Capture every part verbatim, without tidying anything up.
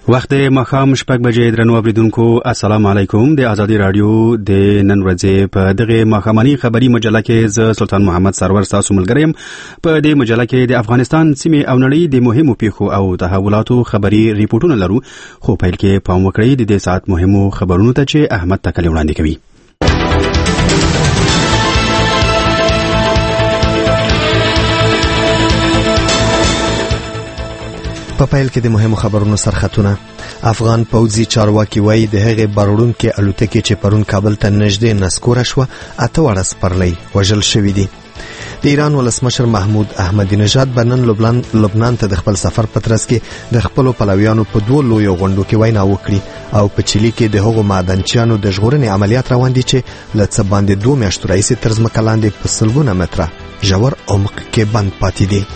وخت ماښام شپږ بجې درنو اوریدونکو السلام علیکم. د ازادي رادیو د نن ورځې په دغه ماښامنۍ خبري مجله کې ز سلطان محمد سرور تاسو ملګری يم. په دې مجله کې د افغانستان سیمې او نړۍ د مهمو پیښو او تحولاتو خبري ریپورتونه لرو، خو پیل کې پام وکړئ د دې ساعت مهمو خبرونو ته چې احمد تکلی وړاندې کوي. په پیل کې د مهمو خبرونو سرخطونه. افغان پوځي چارواکي وایي د هغې بارونکې الوتکې چې پرون کابل ته نږدې نسکوره شوه اته واړه سپرلۍ وژل شوي دي. د ایران ولسمشر محمود احمدی نژاد به نن لبنان لبنان ته د خپل سفر په ترڅ کې د خپلو پلویانو په دوو لویو غونډو کې وینا وکړي او په چیلي کې د هغو معدنچیانو د ژغورنې عملیات روان دي چې له څه باندې دوه میاشتو راهیسې تر ځمکه لاندې په سلګونه متره ژور عمق کې بند پاتې دي.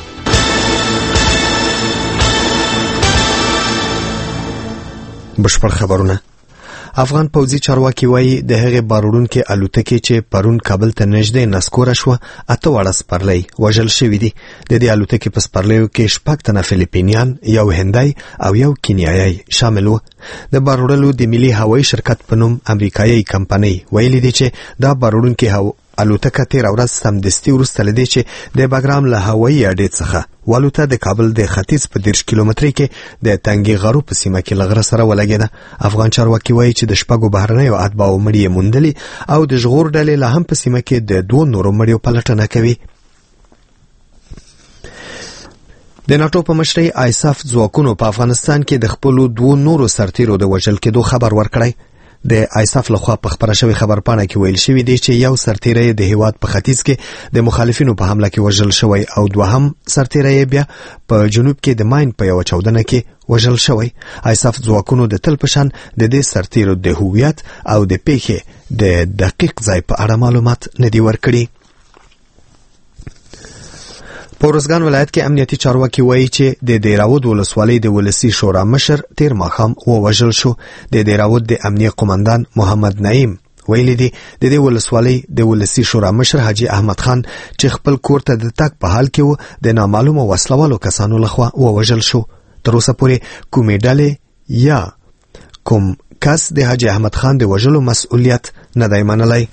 بشپړ خبرونه. افغان پوځي چارواکي وایي د هغې بارونکې الوتکې چې پرون کابل ته نږدې نسکوره شوه اته واړه سپرلۍ وژل شوي دي. د دې الوتکې په سپرلیو کې شپږ تنه فلیپینیان، یو هندی او یو کینیایي شامل وو. د بار وړلو د ملي هوایي شرکت په نوم امریکایي کمپنۍ ویلي دي چې دا بارونکې هو الوتکه تیر ورځ سمدستي وروسته له دې چې د باګرام له هوایي اډې څخه والوته د کابل د ختیځ په دېرش کیلومترۍ کې د تنګي غرو په سیمه کې له غره سره ولګېده. افغان چارواکي وایي چې د شپږو بهرنیو اتباعو مړي یې موندلي او د ژغور ډلې لا هم په سیمه کې د دوو نورو مړیو پلټنه کوي. د ناټو په مشرۍ آیساف ځواکونو په افغانستان کې د خپلو دوو نورو سرتیرو د وژل کېدو خبر ورکړی. د آیساف لخوا په خبره شوی خبرپاڼه کې ویل شوی دی چې یو سرتیری د هیواد په ختیځ کې د مخالفینو په حمله کې وژل شوی او دوهم سرتیری بیا په جنوب کې د ماین په یو چاودنه کې وژل شوی. آیساف ځواکونو د تل په شان د دې سرتیرو د هویت او د پیښې د دقیق ځای په اړه معلومات نه دي ورکړي. په ارزګان ولایت کې امنیتي چارواکي وایي چې د دیراود ولسوالۍ د ولسي شورا مشر تیر ماښام ووژل شو. د دیراود د امنیه قومندان محمد نعیم ویلي دي د دې ولسوالۍ د ولسي شورا مشر حاجي احمد خان چې خپل کور ته د تګ په حال کې و د نامعلومو وسلوالو کسانو لخوا ووژل شو. تر اوسه پورې کومې ډلې یا کوم کس د حاجي احمد خان د وژلو مسؤلیت نه دی منلی.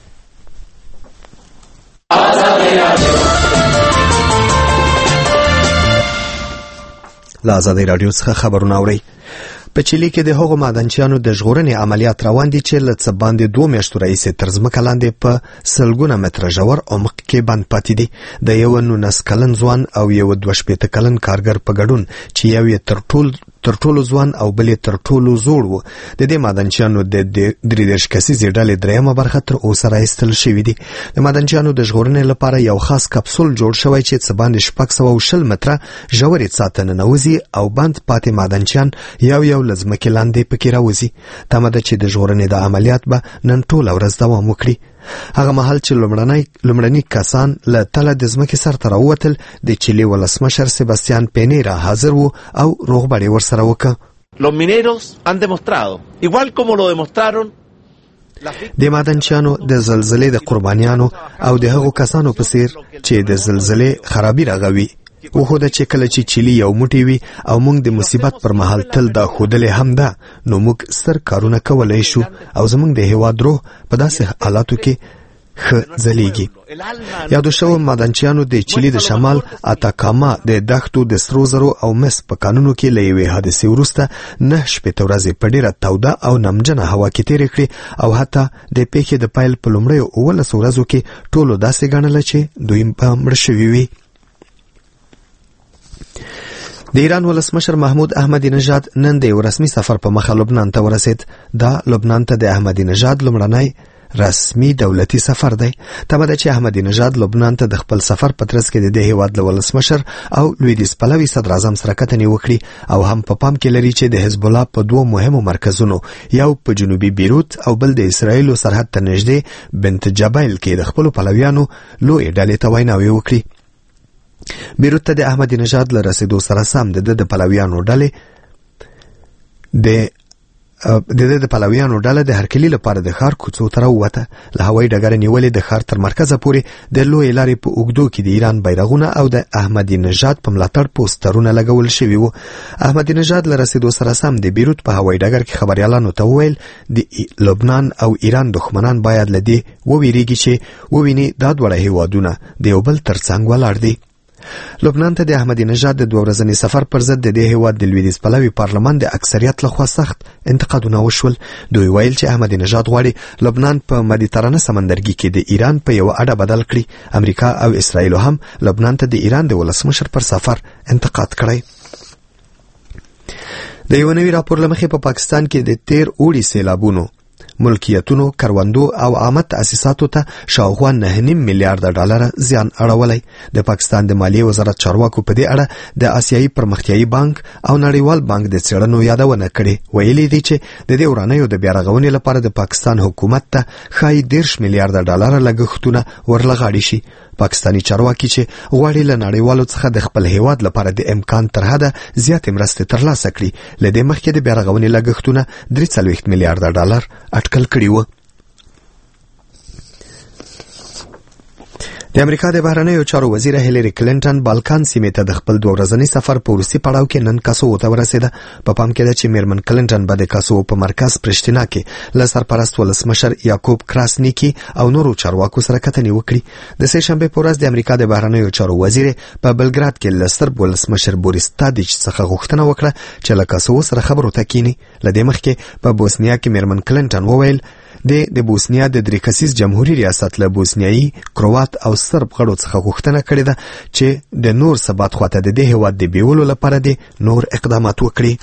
له ازادي رادیو څخه خبرونه اورئ. په چیلي کې د هغو معدنچیانو د ژغورنې عملیات روان دي چې له څه باندې دوه میاشتو راهیسې تر ځمکه لاندې په سلګونه متره ژور عمق کې بند پاتې دي. د یو نولس کلن ځوان او یو دوه شپېته کلن کارګر په ګډون چې یو یې تر ټول تر ټولو ځوان او بل یې تر ټولو زوړ و. د دې معدنچیانو د درې دېرش کسیزې ډلې درېیمه برخه تر اوسه راایستل شوي دي. د معدنچیانو د ژغورنې لپاره یو خاص کپسول جوړ شوی چې څه باندې شپږ سوه او شل متره ژورې څاه ته ننوځي او بند پاتې معدنچیان یو یو له ځمکې لاندې پکې راوځي. تمه ده چې د ژغورنې د عملیات به نن ټوله ورځ دوام وکړي. هغه مهال چې لومړنی لومړني کسان له تله د ځمکې سر ته راووتل د چیلي ولسمشر سباستیان پینیرا حاضر وو او روغبړ یې ورسره وکړه. Los mineros han demostrado, igual como lo demostraron د معدنچیانو د زلزلې د قربانیانو او د هغو کسانو په څیر چې د زلزلې خرابي راغوي وخوده چې کله چې چیلي یو موټی وي او موږ د مصیبت پر مهال تل دا ښودلې هم ده نو موږ ستر کارونه کولی شو او زموږ د هیواد روح په داسې حالاتو کې ښه ځلیږي. یادو شوو معدنچیانو د چیلي د شمال اتاکاما د دښتو د سرو زرو او مس په کانونو کې له یوې حادثې وروسته نه شپېته ورځې په ډېره توده او نمجنه هوا کې تېرې کړې او حتی د پیښې د پیل په لومړیو اوولسو ورځو کې ټولو داسې ګڼله چې دوی به مړه شوي وي. د ایران ولسمشر محمود احمدی نژاد نن د یو رسمي سفر په مخه لبنان ته ورسید. دا لبنان ته د احمدی نژاد لومړنی رسمي دولتي سفر دی. تمه ده چې احمدی نژاد لبنان ته د خپل سفر په ترڅ کې د دې هیواد له ولسمشر او لویدیځ پلوي صدر اعظم سره کتنې وکړي او هم په پام کې لري چې د حزب الله په دوه مهمو مرکزونو یو په جنوبي بیروت او بل د اسرایلو سرحد ته نږدې بنت جبایل کې د خپلو پلویانو لویې ډلې ته ویناوې وکړي. بیروت ته د احمدی نژاد له رسیدو سره سم د د پلویانو ډلې د د دې د پلویانو ډله د هرکلی لپاره د ښار کوڅو ته راووته. له هوایي ډګر نیولې د ښار تر مرکزه پورې د لوی لارې په اوږدو کې د ایران بیرغونه او د احمدی نژاد په ملاتړ پوسټرونه لګول شوي وو. احمدی نژاد له رسیدو سره سم د بیروت په هوایي ډګر کې خبريالانو ته وویل د لبنان او ایران دښمنان باید له دې وویریږي چې وویني دا دواړه هیوادونه د یو بل ترڅنګ ولاړ دي. لبنان ته د احمدی نژاد د دوه ورځني سفر پر ضد د دې هیواد د لویدیځ پلوي پارلمان د اکثریت لخوا سخت انتقادونه وشول. دوی ویل چې احمدی نژاد غواړي لبنان په مدیترانه سمندرګي کې د ایران په یو اډه بدل کړي. امریکا او اسرائیل هم لبنان ته د ایران د ولسمشر پر سفر انتقاد کړی. د یو نوي راپور لمخې په پا پاکستان کې د تیر اوړي سیلابونو ملکیتونو کروندو او عامه تاسیساتو ته شاوخوا نه نیم میلیارډ ډالر زیان اړولی. د پاکستان د مالیې وزارت چارواکو په دې اړه د آسیایي پرمختیایي بانک او نړیوال بانک د څېړنو یادونه کړې. ویلي دي چې د دې ورانیو د بیا رغونې لپاره د پاکستان حکومت ته ښایي دېرش میلیارډ ډالر لګښتونه ورلغاړي شي. پاکستانی چارواکي چې غواړي له نړیوالو څخه د خپل هیواد لپاره د امکان تر حده زیاتې مرستې ترلاسه کړي، له دې مخکې د بیا رغونې لګښتونه درې څلوېښت میلیارډه ډالر اټکل کړي وو. د امریکا د بهرنیو چارو وزیر هیلری کلینټن بالکان سیمې ته د خپل دوه ورځني سفر په وروستي پړاو کې نن کاسوو ته ورسېده. په پام کې ده چې میرمن کلینټن به د کاسوو په مرکز پرشتینا کې له سرپرست ولسمشر یاکوب کراسنیکی او نورو چارواکو سره کتنې وکړي. د سه شنبې په ورځ د امریکا د بهرنیو چارو وزیر په بلګراد کې له سرب ولسمشر بوریس تادیچ څخه غوښتنه وکړه چې له کاسوو سره خبرو ته کینی. له دې مخکې په بوسنیا کې میرمن کلینټن وویل د د بوسنیا د درې کسیز جمهوریت ریاست له بوسنیایي، کروات او سرب غړو څخه غوښتنه کړې ده چې د نور ثبات خواته د دې هیواد د بیولو لپاره د نور اقدامات وکړي.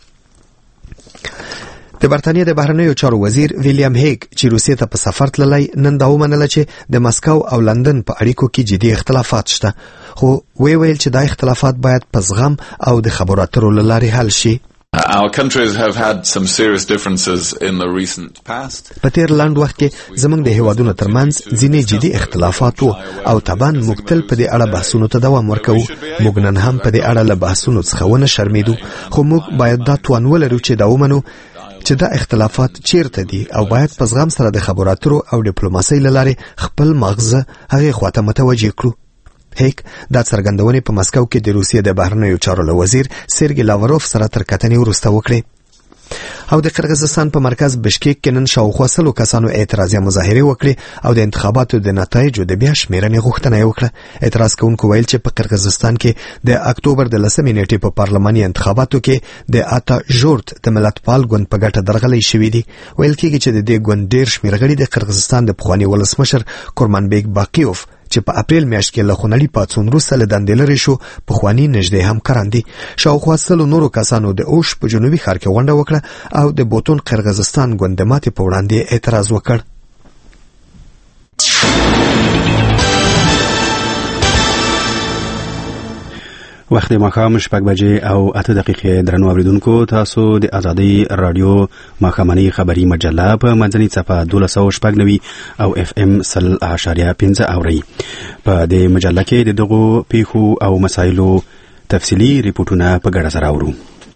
د برتانیې د بهرنیو چارو وزیر ویلیام هیګ چې روسیې ته په سفر تللی نن دا ومنله چې د مسکو او لندن په اړیکو کې جدي اختلافات شته، خو وی ویل چې دا اختلافات باید په زغم او د خبرو اترو له لارې حل شي. Our countries have had some serious differences in the recent past. په تیر لاند وخت کې زموږ د هیوادونو ترمنځ ځینې جدي اختلافات وو او طبعا موږ تل په دې اړه بحثونو ته دوام ورکوو. موږ نن هم په دې اړه له بحثونو څخه ونه شرمېدو، خو موږ باید دا توان ولرو چې دا ومنو چې دا اختلافات چیرته دي او باید په زغم سره د خبرو اترو او ډیپلوماسۍ له لارې خپل مغزه هغې خواته متوجه کړو. هیک دا څرګندونې په مسکو کې د روسیې د بهرنیو چارو له وزیر سرګی لاوروف سره تر کتنې وروسته وکړې. او د قرغیزستان په مرکز بشکیک کې نن شاوخوا سلو کسانو اعتراضي مظاهرې وکړې او د انتخاباتو د نتایجو د بیا شمیرنې غوښتنه یې وکړه. اعتراض کوونکو ویل چې په قرغیزستان کې د اکتوبر د لسمې نیټې په پارلماني انتخاباتو کې د اتا جورت د ملتپال ګوند په ګټه درغلي شوي دي. ویل کېږي چې د دې ګوند ډېر شمېر غړي د قرغیزستان د پخواني ولسمشر کورمانبیک باقیوف چې په اپریل میاشت کې له خونړي پاڅون وروسته له دندې لرې شو پخواني نږدې همکاران دي. شاوخوا سلو نورو کسانو د اوش په جنوبي ښار کې غونډه وکړه او د بوتون قرغیزستان ګوند د ماتې په وړاندې اعتراض وکړ. وخت ماښام شپږ بجې او اته دقیقې. درنو اوریدونکو، تاسو د ازادۍ رادیو ماښامنۍ خبري مجله په منځنۍ څپه دولس سوه شپږ نوي او اف ام سل اعشاریه پنځه اورئ. په دې مجله کې د دغو پیښو او مسایلو تفصیلي ریپورټونه په ګډه سره اورو.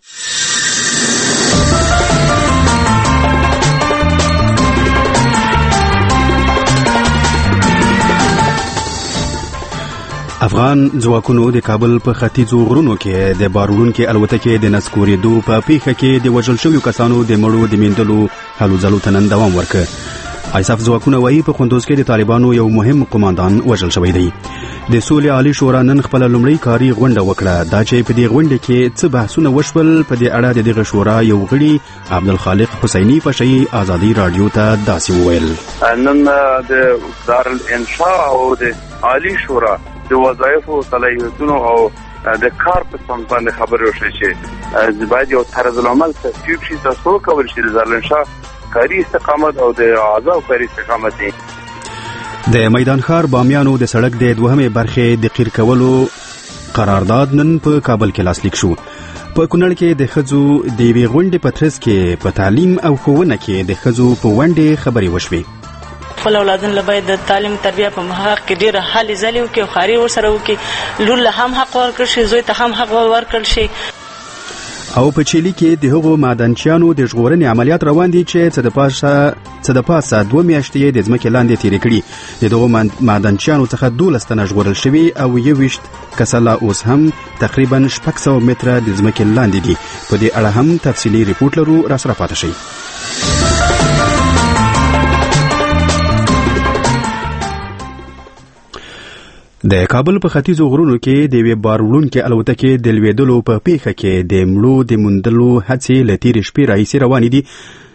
افغان ځواکونو د کابل په ختیځو غرونو کې د بار وړونکې الوتکې د نسکورېدو په پیښه کې د وژل شویو کسانو د مړو د میندلو هلو ځلو ته نن دوام ورکړ. ایساف ځواکونه وایي په کندوز کې د طالبانو یو مهم قماندان وژل شوی دی. د سولې عالي شورا نن خپله لومړۍ کاري غونډه وکړه. دا چې په دې غونډه کې څه بحثونه وشول، په دې اړه د دغه شورا یو غړي عبدالخالق حسیني فشي ازادي رادیو ته داسې وویل: نن د دارالانشاء او د عالي شورا د وظایفو صلاحیتونو او د کار په سم باندې خبرې وشوې چې باید یو طرز العمل تصویب شي تاسو کول شي د دارالانشاء کاري استقامت او د اعضاء کاري استقامت دی. د میدان ښار بامیانو د سړک د دوهمې برخې د قیر کولو قرارداد نن په کابل کې لاسلیک شو. په کونړ کې د ښځو د یوې غونډې په ترڅ کې په تعلیم او ښوونه کې د ښځو په ونډې خبرې وشوې. خپل اولادونه باید د تعلیم تربیه په محقق کې ډېره هلې ځلې وکړي او خواري ورسره وکړي. لور له هم حق ورکړل شي، زوی ته هم حق ورکړل شي. او په چيلي کې د هغو معدنچیانو د ژغورنې عملیات روان دي چې څه د پاسه څه د پاسه دوه میاشتې د ځمکې لاندې تیرې کړي. د دغو معدنچیانو څخه دولس تنه ژغورل شوي او یو ویشت کسه لا اوس هم تقریبا شپږ سوه متره د ځمکې لاندې دي. په دې اړه هم تفصیلي ریپورت لرو، راسره پاتې شئ. د کابل په ختیځو غرونو کې د یوې بار وړونکې الوتکې د لوېدلو په پیښه کې د مړو د موندلو هڅې له تېرې شپې راهیسې روانې دي.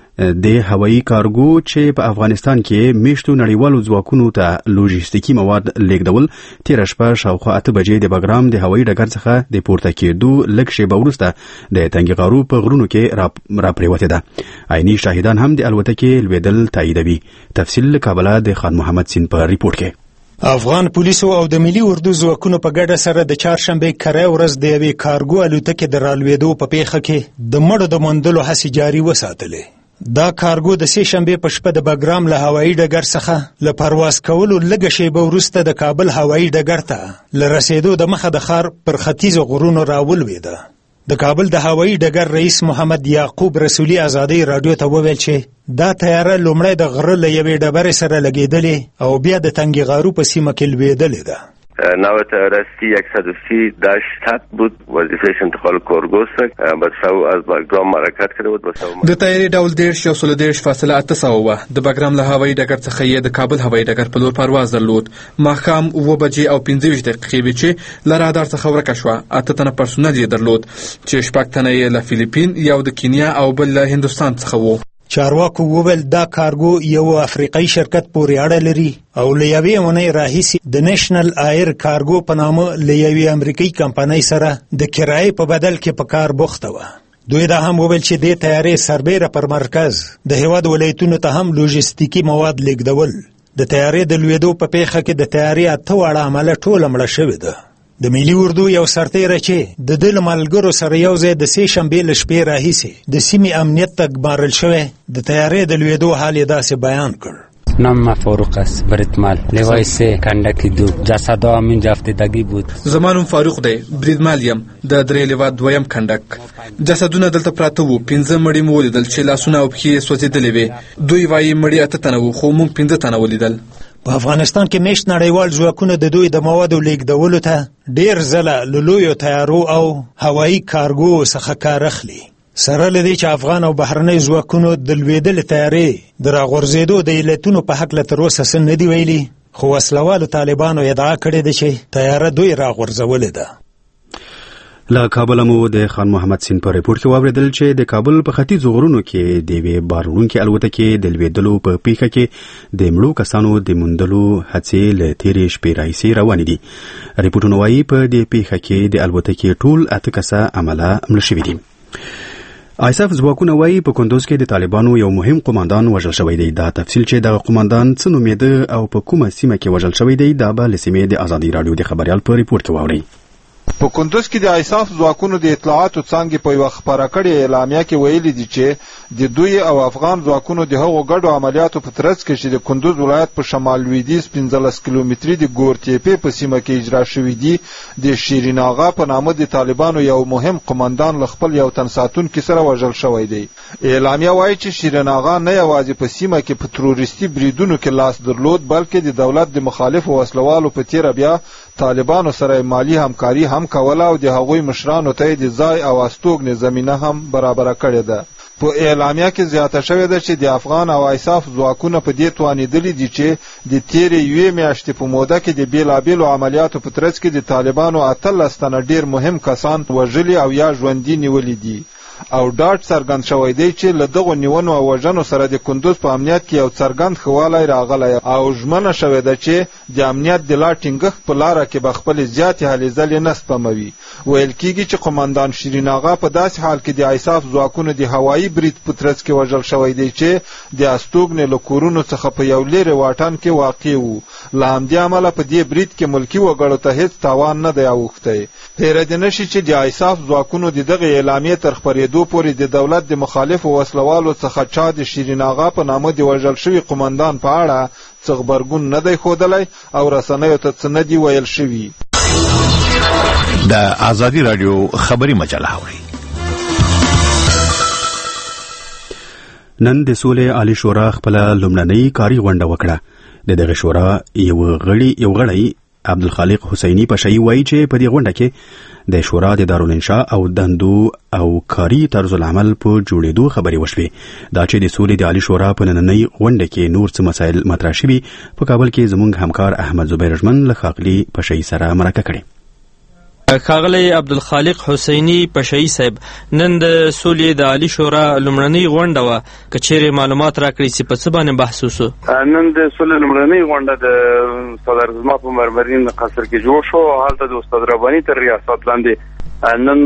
د هوایي کارګو چې په افغانستان کې میشتو نړیوالو ځواکونو ته لوژیستیکي مواد لیږدول تېره شپه شاوخوا اته بجې د بګرام د هوایي ډګر څخه د پورته کېدو لږ شېبه وروسته د تنګي غارو په غرونو کې راپرېوتې ده. عیني شاهدان هم د الوتکې لوېدل تاییدوي. تفصیل له کابله د خان محمد سین په ریپورت کې. افغان پولیسو او د ملي اردو ځواکونو په ګډه سره د چهارشنبې کره ورځ د یوې کارګو الوتکې د رالوېدو په پیښه کې د مړو د موندلو هڅې جاري وساتلې. دا کارګو د سې شنبې په شپه د بګرام له هوایي ډګر څخه له پرواز کولو لږه شېبه وروسته د کابل هوایي ډګر ته له رسېدو د مخه د ښار پر ختیځو غرونو راولوېده. د کابل د هوایي ډګر رئیس محمد یعقوب رسولي ازادۍ راډیو ته وویل چې دا طیاره لومړی د غره له یوې ډبرې سره لګېدلې او بیا د تنګي غارو په سیمه کې لوېدلې ده. نوع راستی صد و سی داشت بود وظیفهش انتقال کارگو است با سو از بګرام حرکت کرده بود. د طیارې ډول دیرش یو سل دیرش فاصله اته سوه وه. د بګرام له هوایي ډګر څخه یې د کابل هوایي ډګر په لور پرواز درلود. ماښام اوه بجې او پنځه ویشت دقیقې وې چې له رادار څخه ورکه شوه. اته تنه پرسونل یې درلود چې شپږ تنه یې له فیلیپین، یو د کینیا او بل له هندوستان څخه وو. چارواکو وویل دا کارګو یو افریقایي شرکت پورې اړه لري او له یوې اونۍ راهیسې د نیشنل ایر کارګو په نامه له یوې امریکایي کمپنۍ سره د کرایې په بدل کې په کار بوخته وه. دوی دا هم وویل چې دې طیارې سربیره پر مرکز د هېواد ولایتونو ته هم لوژیستیکي مواد لیږدول. د طیارې د لوېدو په پیښه کې د طیارې اته واړه عمله ټوله مړه شوې ده. د ملي اردو یو سرتیری چې د ده له ملګرو سره یو ځای د سې شنبې له شپې راهیسې د سیمې امنیت ته ګمارل شوی د طیارې د لوېدو حال یې داسې بیان کړ. نام ما فاروق است، بریدمال لوای سه کندک دو جسدا همینجا افتادگی بود. زمانم فاروق دی، بریدمال یم د درې لوا دویم کندک. جسدونه دلته پراته وو. پنځه مړي مو ولیدل چې لاسونه او پښې سوځېدلې وې. دوی وایي مړي اته تنه وو خو موږ پنځه تنه ولیدل. په افغانستان کې میشت نړیوال ځواکونه د دوی د موادو لیږدولو ته ډېر ځله له لویو تیارو او هوایي کارګو څخه کار اخلي. سره له دې چې افغان او بهرنۍ ځواکونو د لوېدلې طیارې د راغورځېدو د علتونو په هکله تر اوسه څه نه دي ویلي، خو وسلوالو طالبانو ادعا کړې ده چې طیاره دوی راغورځولې ده. له کابل مو د خان محمد سین په ریپورت کې واوریدل چې د کابل په ختیځو غرونو کې د یوې بار وړونکې الوتکې د لوېدلو په پیښه کې د مړو کسانو د موندلو هڅې له تېرې شپې راهیسې روانې دي. ریپورټونه وایي په دې پیښه کې د الوتکې ټول اته کسه عمله مړه شوي دي. آیساف ځواکونه وایي په کندوز کې د طالبانو یو مهم قوماندان وژل شوی دی. دا تفصیل چې دغه قوماندان څه نومېده او په کومه سیمه کې وژل شوی دی دا به له سیمې د ازادي راډیو د خبریال په ریپورت کې واورئ. په کندوز کې د آیساف ځواکونو د اطلاعاتو څانګې په یوه خپاره کړې اعلامیه کې ویلي دي چې د دوی او افغان ځواکونو د هغو ګډو عملیاتو په ترڅ کې چې د کندوز ولایت په شمال لویدیځ پنځلس کیلومتري د ګورتیپې په سیمه کې اجرا شوي دي. د شیرین آغا په نامه د طالبانو یو مهم قوماندان له خپل یو تن ساتونکي سره وژل شوی دی. اعلامیه وایي چې شیرین آغا نه یوازې په سیمه کې په تروریستي بریدونو کې لاس درلود بلکې د دولت د مخالفو وسلوالو په تیره بیا طالبانو سره مالی همکاري هم کوله او د هغوی مشرانو ته د ځای او استوګنې زمینه هم برابره کړې ده. په اعلامیه کې زیاته شوې ده چې د افغان او آیساف ځواکونه په دې توانېدلي دي چې د تېرې یوې میاشتې په موده کې د بېلابېلو عملیاتو په ترڅ کې د طالبانو اتلس تنه ډېر مهم کسان وژلي او یا ژوندي نیولي دي. او ډاډ څرګند شوی دی چې له دغو نیونو او وژنو سره د کندوز په امنیت کې یو څرګند ښه والی راغلی او ژمنه شوې ده چې د امنیت د لا ټینګښت په لاره کې به خپلې زیاتې هلې ځلې نه سپموي. ویل کېږي چې قومندان شیرین آغا په داسې حال کې د آیساف ځواکونو د هوایي برید په ترڅ کې وژل شوی دی چې د استوګنې له کورونو څخه په یو لرې واټن کې واقع و. له همدې امله په دې برید کې ملکي وګړو ته هېڅ تاوان نه دی اوښتی. هېرېدی نه شي چې د آیساف ځواکونو د دغې اعلامیې تر خپرېدو پورې د دولت د مخالفو وسلوالو څخه چا د شیرین آغا په نامه د وژل شوي قومندان په اړه څه غبرګون نه دی ښودلی او رسنیو ته څه نه دي ویل شوي. د ازادي راډیو خبري مجله اورئ. نن د سولې عالی شورا خپل لومړنۍ کاري غونډه وکړه. د دغه شورا یو غړي یو غړی عبدالخالق حسینی پشایی وایي چې په دې غونډه کې د شورا د دارالانشاء او دندو او کاري طرز العمل په جوړېدو خبرې وشوې. دا چې د سولې د عالی شورا په نننۍ غونډه کې نور څه مسایل مطرح شوي، په کابل کې زموږ همکار احمد زبیر ژمن له ښاغلي پشایی سره مرکه کړې. ښاغلی عبدالخالق حسینی پشایی صاحب، نن د سولې د عالی شورا لومړنۍ غونډه وه، که چیرې معلومات راکړئ چې په څه باندې بحث وشو؟ نن د سولې لومړنۍ غونډه د استاد ارزما په مرمرین قصر کې جوړ شو. هلته د استاد رباني تر ریاست لاندې نن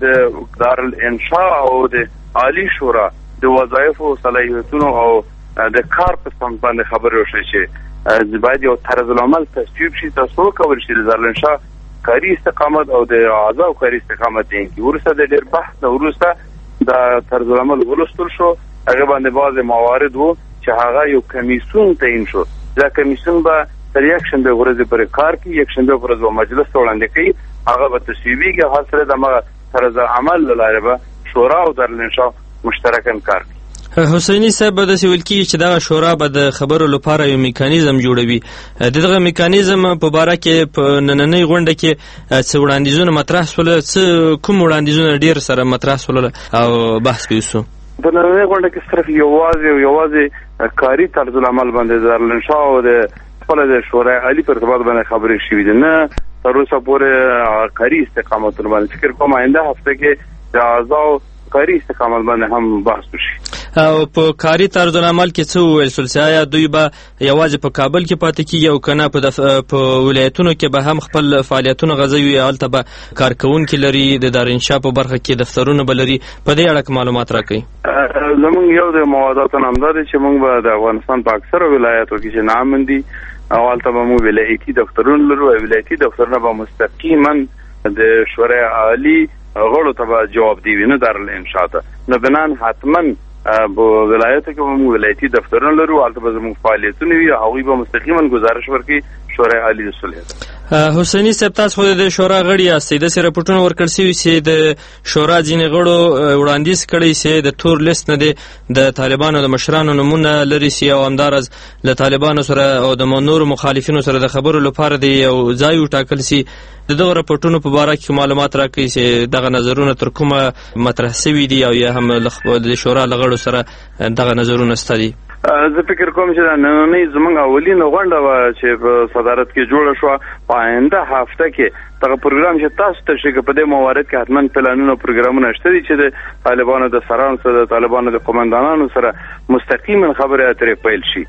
د دارالانشاء او د عالی شورا د وظایفو صلاحیتونو او د کار په سمت باندې خبرې وشوې چې باید یو طرز العمل تصویب شي، تاسو وکولی شي د دارالانشاء کاری استقامت او د اعضاء کاری استقامت دي. ورسته د ډېر بحث نه ورسته د طرز العمل ولوستل شو. هغه باندې بعض موارد وو چې هغه یو کمیسیون تعیین شو. دا کمیسیون به تر یک شنبه ورځې پورې کار کوي، یک شنبه ورځ به مجلس ته وړاندې کوي، هغه به تصویبیږي. حاصل د هغه طرز عمل له لارې به شورا او دارالانشاء مشترکاً کار کوي. حسینی صاحب به داسې ویل کېږي چې دغه شورا به د خبرو لپاره یو میکانیزم جوړوي. د دغه میکانیزم په باره کې په نننۍ غونډه کې څه وړاندیزونه مطرح شول؟ څه کوم وړاندیزونه ډېر سره مطرح شول او بحث پرې وشو؟ په نننۍ غونډه کې صرف یوازې او یوازې کاري طرز العمل باندې د دارالانشاء او د خپله د شورای عالي په ارتباط باندې خبرې شوي دي، نه تر اوسه پورې کاري استقامتونه باندې. فکر کوم آینده هفته کې د اعضاو کاري استقامت باندې هم بحث وشي. او په کاري طرز العمل کې څه وویل شول؟ چې آیا دوی به یوازې په کابل کې پاتې کېږي او که نه په دف... په ولایتونو کې به هم خپل فعالیتونه غځوي، هلته به کارکوونکي لري، د دارالانشاء په برخه کې دفترونه به لري؟ په دې اړه معلومات راکړئ. زموږ یو د مواداتو نه همدا دی چې موږ به د افغانستان په اکثرو ولایاتو کې چې نامن دي او هلته به موږ ولایتي دفترونه لرو. ولایتي دفترونه به مستقیما د شورای عالي غړو ته به جواب دی، نه دارالانشاء ته. نو بنان حتما په ولایتو کې به موږ ولایتي دفترونه لرو، هلته به زموږ فعالیتونه وي، هغوی به مستقیما ګزارش ورکړي شورای عالي د صلح. حسینی صاحب، تاسو خو د شورا غړي یاستئ، داسې راپورټونه ورکړل شوي چې د شورا ځینې غړو وړاندیز کړی چې د تور لیست نه دی د طالبانو د مشرانو نومونه لرې شي او همداراز له طالبانو سره او د نورو مخالفینو سره د خبرو لپاره د یو ځای وټاکل شي. د دغه راپورټونو په باره کې معلومات راکړئ چې دغه نظرونه تر کومه مطرح شوي دي او یا هم د شورا له غړو سره دغه نظرونه شته دي؟ زه فکر کوم چې دا نننۍ زموږ اولینه غونډه وه چې په صدارت کې جوړه شوه. په آینده هفته کې دغه پروګرام چې تاسو ته شي، په دې موارد کې حتما پلانونه او پروګرامونه شته دي چې د طالبانو د سرانو سره، د طالبانو د قمندانانو سره مستقیما خبرې اترې پیل شي.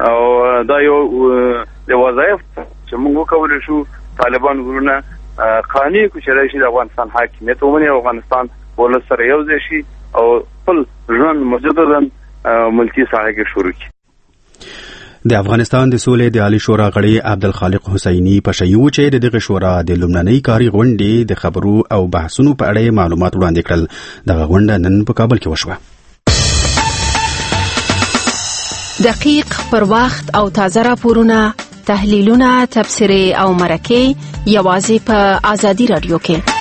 او دا یو د وظایف چې موږ وکولی شو، طالبان ورونه قانع کړو چې راشي د افغانستان حاکمیت ومني او افغانستان ولس سره یو ځای شي او خپل ژوند مجددا ملکی ساحه کې شروع کړي. د افغانستان د سولې د عالی شورا غړي عبدالخالق حسینی پشایی و چې د دغه شورا د لومړنۍ کاري غونډې د خبرو او بحثونو په اړه معلومات وړاندې کړل. دغه غونډه نن په کابل کې وشوه. دقیق، پر وخت او تازه راپورونه، تحلیلونه، تبصرې او مرکې یوازې په آزادي رادیو کې.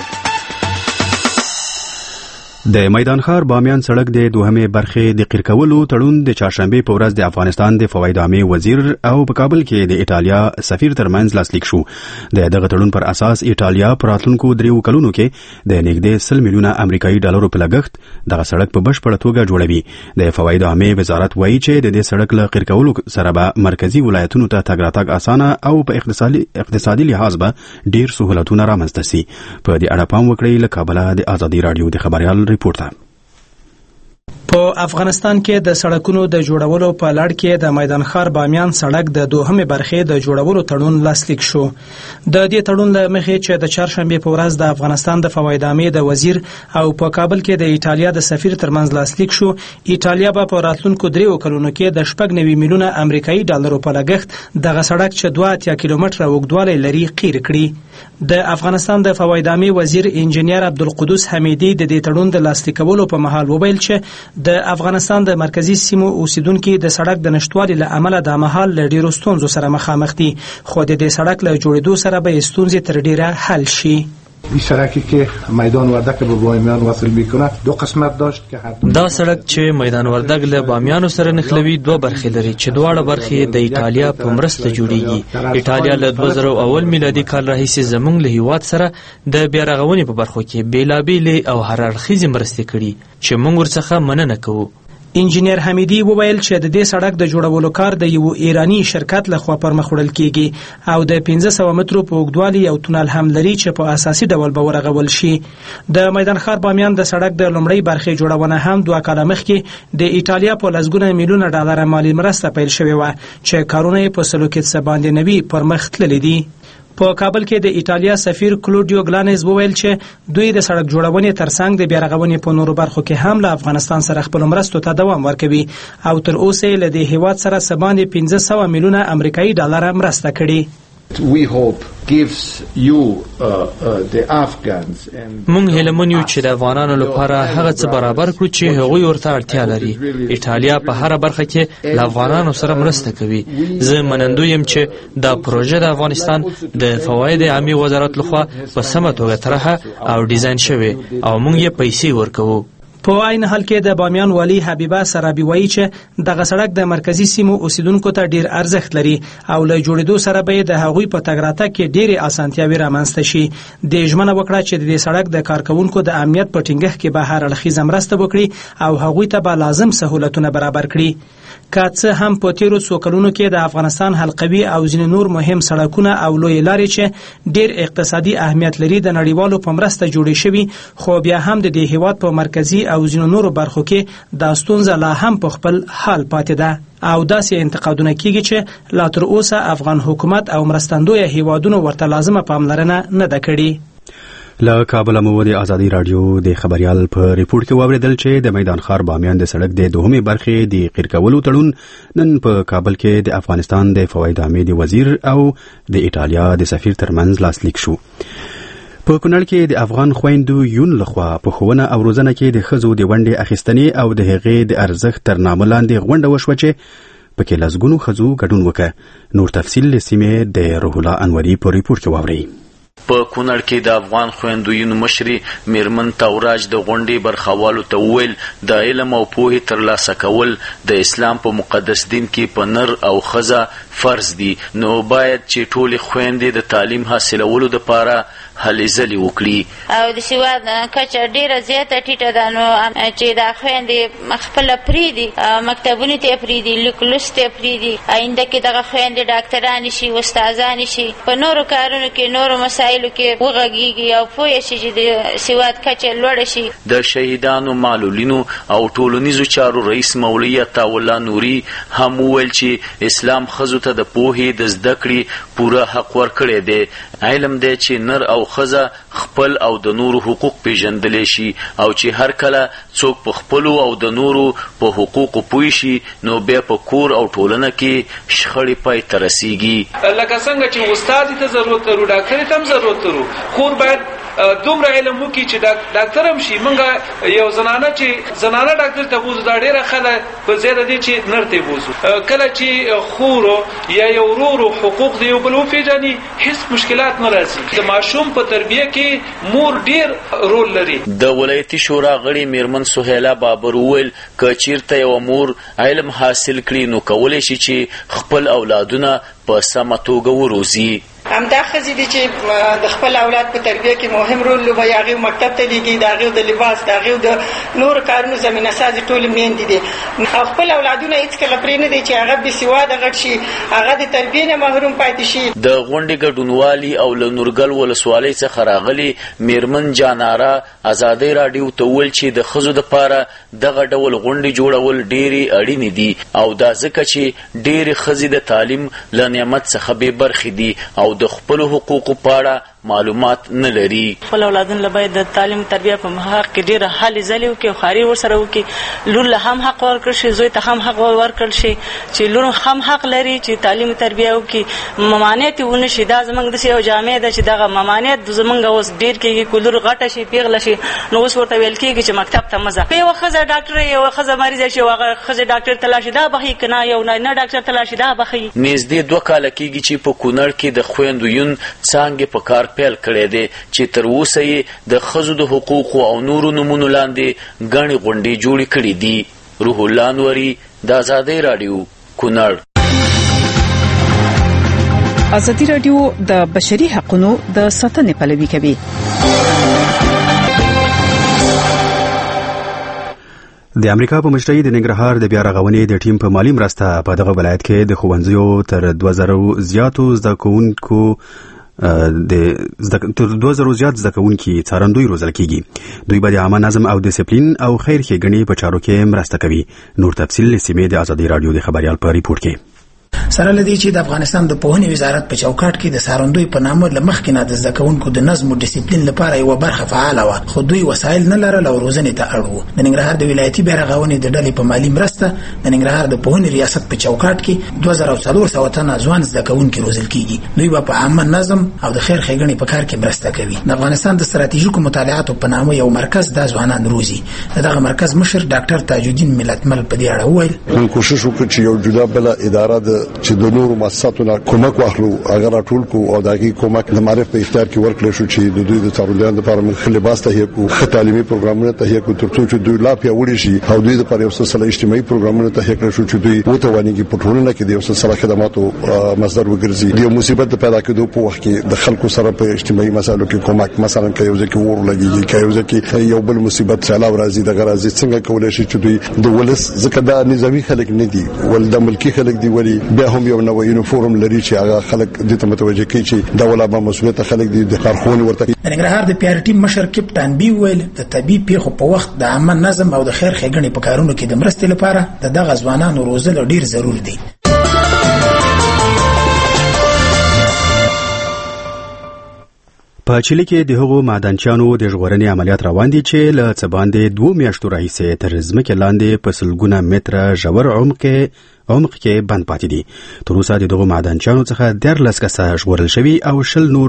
د میدان ښار بامیان سړک د دوهمې برخې د قیر کولو تړون د چهارشنبې په ورځ د افغانستان د فواید عامې وزیر او په کابل کې د ایټالیا سفیر ترمنځ لاسلیک شو. د دغه تړون پر اساس ایټالیا په راتلونکو دریو کلونو کې د نږدې سل میلیونه امریکایي ډالرو په لګښت دغه سړک په بشپړه توګه جوړوي. د فواید عامې وزارت وایي چې د دې سړک له قیر کولو سره به مرکزي ولایتونو ته تګ راتګ اسانه او په اقتصادي اقتصادي لحاظ به ډیر سهولتونه رامنځته شي. په دې اړه پام وکړئ. له کابل د آزادي رادیو د خبريال ریپورت. په افغانستان کې د سړکونو د جوړولو په لړ کې د میدان ښار بامیان سړک د دوهمې برخې د جوړولو تړون لاسلیک شو. د دې تړون له مخې چې د چهارشنبې په ورځ د افغانستان د فواید عامې د وزیر او په کابل کې د ایټالیا د سفیر ترمنځ لاسلیک شو. ایټالیا به په راتلونکو دریو کلونو کې د شپږ نوي میلیونه امریکایي ډالرو په لګښت دغه سړک چې دوه اتیا کیلومتره اوږدوالی لري قیر کړي. د افغانستان د فواید عامې وزیر انجنیر عبدالقدوس حمیدي د دې تړون د لاسلیکولو په مهال وویل چې د افغانستان د مرکزی سیمو اوسیدونکو د سړک د نشټوالي له امله د مهال له ډیرو ستونزو سره مخامخ دي، خو د دې سړک له جوړېدو سره به ستونزې تر ډیره حل شي. این سړکی که میدان وردک به بامیان وصل میکنه دو قسمت داشت که هر دا سړک چې میدان وردک له بامیانو سره نښلوي دوه برخې لري چې دواړه برخې د ایټالیا په مرسته جوړیږي. ایټالیا له دوه زره اول میلادي کال راهیسې زموږ له هیواد سره د بیا رغونې په برخو کې بیلابېلې او هر اړخیزې مرستې کړي چې موږ ورڅخه مننه کوو. انجینیر حمیدی وویل چې د دې سړک د جوړولو کار د یو ایرانی شرکت لخوا پر مخ وړل کیږي او د پنځه سوه مترو په اوږدوالي یو تونل هم لري چې په اساسي ډول به ورغول شي. د میدان ښار بامیان د سړک د لومړۍ برخې جوړونه هم دوه کاله مخکې د ایټالیا په لسګونه میلیونه ډالر مالي مرسته پیل شوې وه چې کارونه یې په سلو کې څه باندې نوي پر مخ تللي دي. په کابل کې د ایټالیا سفیر کلوډیو ګلانز وویل چې دوی د سړک جوړونې ترڅنګ د بیا رغونې په نورو برخو کې هم له افغانستان سره خپل مرستو ته دوام ورکوي او تر اوسه له دې هیواد سره څه باندې پنځه سوه میلیونه امریکایي ډالر مرسته کړي. we hope gives you uh, uh, the Afghans and مونږ هیله یو چې د افغانانو لپاره هغه څه برابر کړو چې هغوی ورته اړتیا لري. ایټالیا په هر برخه کې له افغانانو سره مرسته کوي. زه منندوی یم چې دا پروژه د افغانستان د فواید عامه وزارت لخوا په سمه توګه طرحه او ډیزاین شوی او مونږ یې پیسې ورکوو. په عین حال کې د بامیان والی حبیبه سرابي وایي چې دغه سړک د مرکزی سیمو اوسیدونکو ته ډیر ارزښت لري او له جوړېدو سره به د هغوی په تګ راتګ کې ډېرې اسانتیاوې رامنځته شي. د ژمنه وکړه چې د دې سړک د کارکوونکو د امنیت په ټینګښت کې به هر اړخیزه مرسته وکړي او هغوی ته به لازم سهولتونه برابر کړي. که څه هم په تیرو څو کلونو کې د افغانستان حلقوي او ځینې نور مهم سړکونه او لویې لارې چې ډیر اقتصادي اهمیت لري د نړیوالو په مرسته جوړې شوي خو بیا هم د دې هیواد په مرکزي او ځینو نورو برخو کې دا ستونزه لا هم په خپل حال پاتې ده او داسې انتقادونه کیږي چې لا تر اوسه افغان حکومت او مرستندویه هیوادونو ورته لازمه پاملرنه نه ده کړې. له کابل مو د ازادي رادیو د خبريال په ریپورت کې واوریدل چې د میدان ښار بامیان د سړک د دوهمې برخې د قیر کولو تړون نن په کابل کې د افغانستان د فواید عامه د وزیر او د ایټالیا د سفیر ترمنځ لاسلیک شو. په کونړ کې د افغان خويندو یون لخوا په ښوونه او روزنه کې د ښځو د ونډې اخیستنې او د هغې د ارزښت تر نامه لاندې غونډه وشوه چې پکې لسګونو ښځو ګډون وکړ. نور تفصیل له سیمې د روح الله انوري په ریپورت کې واورئ. په کونړ کې د افغان خویندوینو مشري میرمن تاوراج د غونډې برخوالو ته وویل د علم او پوهې ترلاسه کول د اسلام په مقدس دین کې په نر او ښځه فرض دي نو باید چې ټولې خویندې د تعلیم حاصلولو دپاره هلې ځلې وکړي او د سواد کچه ډیره زیاته ټیټه ده نو چې دا خویندې خپله پرېږدي مکتبونو ته یې پرېږدي لیک لوست ته یې پرېږدي آینده کې دغه خویندې ډاکټرانې شي استادانې شي په نورو کارونو کې نورو مسایلو کې وغږیږي او پوه شي چې د سواد کچه لوړه شي. د شهیدانو معلولینو او ټولنیزو چارو رئیس مولوي عطاالله نوري هم وویل چې اسلام ښځو ته د پوهې د زده کړې پوره حق ورکړی دی. علم دی چې نر او ښځه خپل او د نورو حقوق پیژندلی شي او چې هر کله څوک په خپلو او د نورو په حقوقو پوه شي نو بیا په کور او ټولنه کې شخړې پای ته رسیږي. لکه څنګه چې استاد ته ضرورت لرو ډاکټر ته هم ضرورت لرو خور باید دومره علم وکړي چې ډاکټر هم شي. موږ یو زنانه چې زنانه ډاکټر ته بوزو دا ډېره ښه ده په زیاده دي چې نر ته بوزو. کله چې خورو یا یو ورورو حقوق د یو بل وپېژني هیڅ مشکلات نه راځي. د ماشوم په تربیه کې مور ډېر رول لري. د ولایتي شورا غړي میرمن سهیله بابر وویل که چیرته یوه مور علم حاصل کړي نو کولی شي چې خپل اولادونه په سمه توګه وروزي. همدا ښځې دي چې د خپل اولاد په تربیه کې مهم رول لوبوي. هغې مکتب ته لیږي د هغې د لباس د هغې د نورو کارونو زمینه سازي ټولې میندې دي او خپل اولادونه هېڅکله پرې نه دی چې هغه بېسواده غټ شي هغه د تربیې نه محروم پاتې شي. د غونډې ګډونوالي او له نورګل ولسوالۍ څخه راغلي میرمن جاناره ازادۍ راډیو ته وویل چې د ښځو دپاره دغه ډول غونډې جوړول ډېرې اړینې دي او دا ځکه چې ډېرې ښځې د تعلیم له نعمت څخه بې برخې دي او د خپلو حقوقو په اړه معلومات نه لري. خپل اولادونه له باید د تعلیم تربیه په حق کې ډېره هلې ځلې وکړي او خواري ورسره وکړي. لور له هم حق ورکړل شي زوی ته هم حق ورکړل شي چې لور هم حق لري چې تعلیم تربیه وکړي. ممانعت یې ونه شي. دا زموږ داسې یو جامع ده چې دغه ممانعت زموږ اوس ډېر کېږي که لور غټه شي پیغله شي نو اوس ورته ویل کېږي چې مکتب ته مه ځه. یوه ښځه ډاکټره یوه ښځه مریضه شي هغه ښځې ډاکټر ته لاړ شي دا به ښي که نه یو نارینه ډاکټر ته لاړ شي دا به ښي. نږدې دوه کاله کېږي چې په کونړ کې د خویندو یون څانګې په کار پیل کړی دی چې تر اوسه یې د ښځو د حقوقو او نورو نومونو لاندې ګڼې غونډې جوړې کړي دي. روح الله انوري، د آزادۍ راډیو، کونړ. آزادي راډیو د بشري حقوقو د ساتنې پلوي کوي. د امریکا په مشرۍ د ننګرهار د بیا رغونې د ټیم په مالی مرسته په دغه ولایت کې د ښوونځیو تر دوه زره زیاتو زده کوونکو د تر دوه زره زیات زده کوونکي څارندوی روزل کیږي. دوی به د عامه نظم او ډیسپلین او خیر ښېګڼې په چارو کې مرسته کوي. نور تفصیل له سیمې د آزادۍ راډیو د خبريال په ریپورت کې. سره لدی چې د افغانستان د پوهنې وزارت په چوکاټ کې د سارندوی په نامه لمخکې نه د زده کوونکو د نظم او ډیسپلین لپاره یو برخه فعاله و، خو دوی وسایل نه لرل او روزنې ته اړ وو. د ننګرهار د ولایتي بیرغونې د ډلې په مالی مرسته د ننګرهار د پوهنې ریاست په چوکاټ کې دوه زره څلور سوه تنه ځوان زده کوونکي روزل کیږي. دوی په عامه نظم او د خیر ښېګڼې په کار کې مرسته کوي. د افغانستان د ستراتیژیکو مطالعاتو په نامه یو مرکز د ځوانان روزي. دغه مرکز مشر ډاکټر تاج الدین ملتمل په دې اړه وویل: موږ کوشش وکړو چې یو جدا بل اداره د چې د نورو مؤسساتو کومک واخلو، اگر ټول کو او دغه کومک د معرف په اختیار کې ورکړل شو چې د دوی د څارندویانو لپاره موږ لباس تهیه کوو، تعلیمي پروګرامونه تهیه کوو ترڅو چې دوی لا پیاوړي شي او دوی د پر یو سلسله اجتماعي پروګرامونه تهیه کړل شو چې دوی وتوانیږي په ټولنه کې د یو سلسله خدماتو مصدر وګرځي. د مصیبت پیدا کېدو په وخت کې د خلکو سره په اجتماعي مسایلو کې کومک، مثلا کې یو ځکه ور لګیږي، کې یو ځکه یو بل مصیبت سیلاب راځي، د غرازي څنګه کولای شي چې دوی د ولس ځکه دا نظامی خلک نه دي ول د ملکی خلک دی، ولی بیا هم یو نوې یونیفورم لري چې هغه خلک د ته متوجه کوي چې د ولابه مسؤلیت خلک دي د کارخونه ورته. د ننګرهار د پی آر ټي مشر کپټان بي ویل د طبي پیښو په وخت د عامه نظم او د خیر ښېګڼې په کارونو کې د مرستې لپاره د دغه ځوانانو روزل ډیر ضرور دي. په چیلي کې د هغو معدنچیانو د ژغورنې عملیات روان دي چې له څه باندې دوه میاشتو راهیسې تر ځمکې لاندې په سلګونه متره ژور عمق عمق کې بند پاتې دي. تر اوسه د دغو معدنچیانو څخه دیارلس کسه ژغورل شوي او شل نور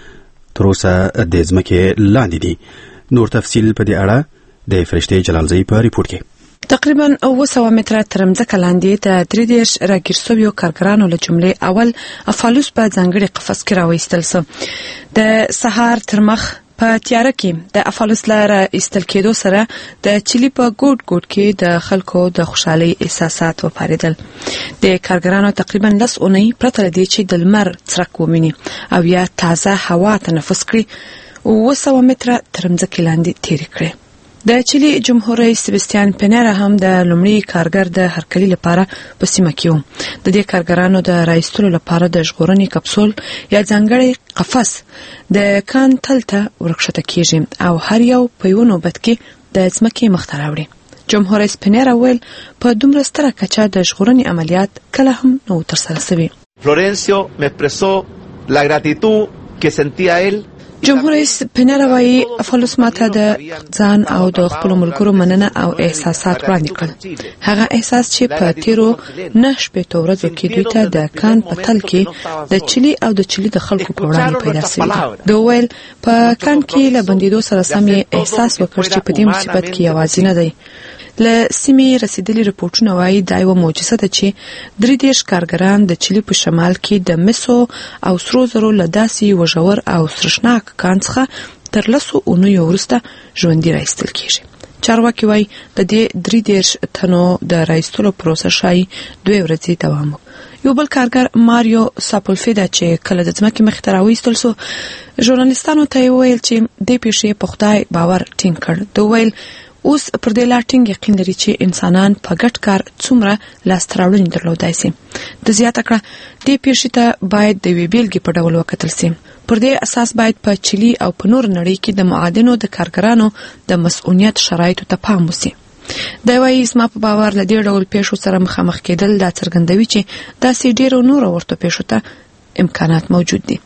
تر اوسه د ځمکې لاندې دي. نور تفصیل په دې اړه د فرشتې جلالزی په ریپورت کې. تقریبا اوه سوه متره تر ځمکې لاندې د درې دېرش راګیر شویو کارګرانو له جملې اول افالوس په ځانګړي قفس کې راوایستل شو. د سهار تر مخ په تیاره کې د افالوس لاره ایستل کېدو سره د چیلي په ګوټ ګوټ کې د خلکو د خوشحالۍ احساسات وپارېدل. د کارګرانو تقریبا لس اونۍ پرته له دې چې د لمر څرک وویني او یا تازه هوا تنفس کړي اوه سوه متره تر ځمکې لاندې تېرې کړې. د چیلي جمهور رئیس سبستیان پینیرا هم د لومړي کارګر د هرکلي لپاره په سیمه کې و. د دې کارګرانو د راایستلو لپاره د ژغورنې کپسول یا ځانګړی قفس د کان تل ته ورکښته کیږي او هر یو په یو نوبت کې د ځمکې مخ ته راوړي. جمهور رئیس پینیرا ویل په دومره ستره کچه د ژغورنې عملیات کله هم نه ترسره شوي. Florencio me expresó la gratitud que sentía él. جمهور رئیس پینیرا وایي افالوس ماته د ځان او د خپل ملګرو مننه او احساسات وړاندې کړل. هغه احساس چې په تیرو نه شپېتو ورځو کې دوی ته د کان په تل کې د چیلي او د چیلي د خلکو په وړاندې پیدا شوی. دوی ویل په کان کې له بندیدو سره سم احساس وکړ چې په دې مصیبت کې یوازې نه دی. له سیمې رسیدلي رپورټونه وایي دا یوه معجزه ده چې درې دېرش کارګران د چیلي په شمال کې د مسو او سرو زرو له داسې یوه ژور او سرشناک کان څخه تر لسو اونیو وروسته ژوندي راایستل کېږي. چارواکي وایي د دې درې دېرش تنو د راایستلو پروسه ښایي دوې ورځې دوام وکړي. یو بل کارګر ماریو ساپولفیدا چې کله د ځمکې مخې ته راوایستل سو ژورنالیستانو ته یې وویل چې دې پیښې په خدای باور ټینګ کړ. دوی ویل اوس پر دې لا ټینګ یقین لري چې انسانان په ګډ کار څومره لاسته راوړنې درلودای شي. د زیاته کړه دې پیښې ته باید د یوې بیلګې په ډول وکتل شي. پر دې اساس باید په چیلي او په نور نړۍ کې د معادنو د کارګرانو د مسؤلیت شرایطو ته پام وشي. دا وایي زما په باور له دې ډول پیښو سره مخامخ کېدل دا څرګندوي چې داسې ډېرو نورو ورته پیښو ته امکانات موجود دي.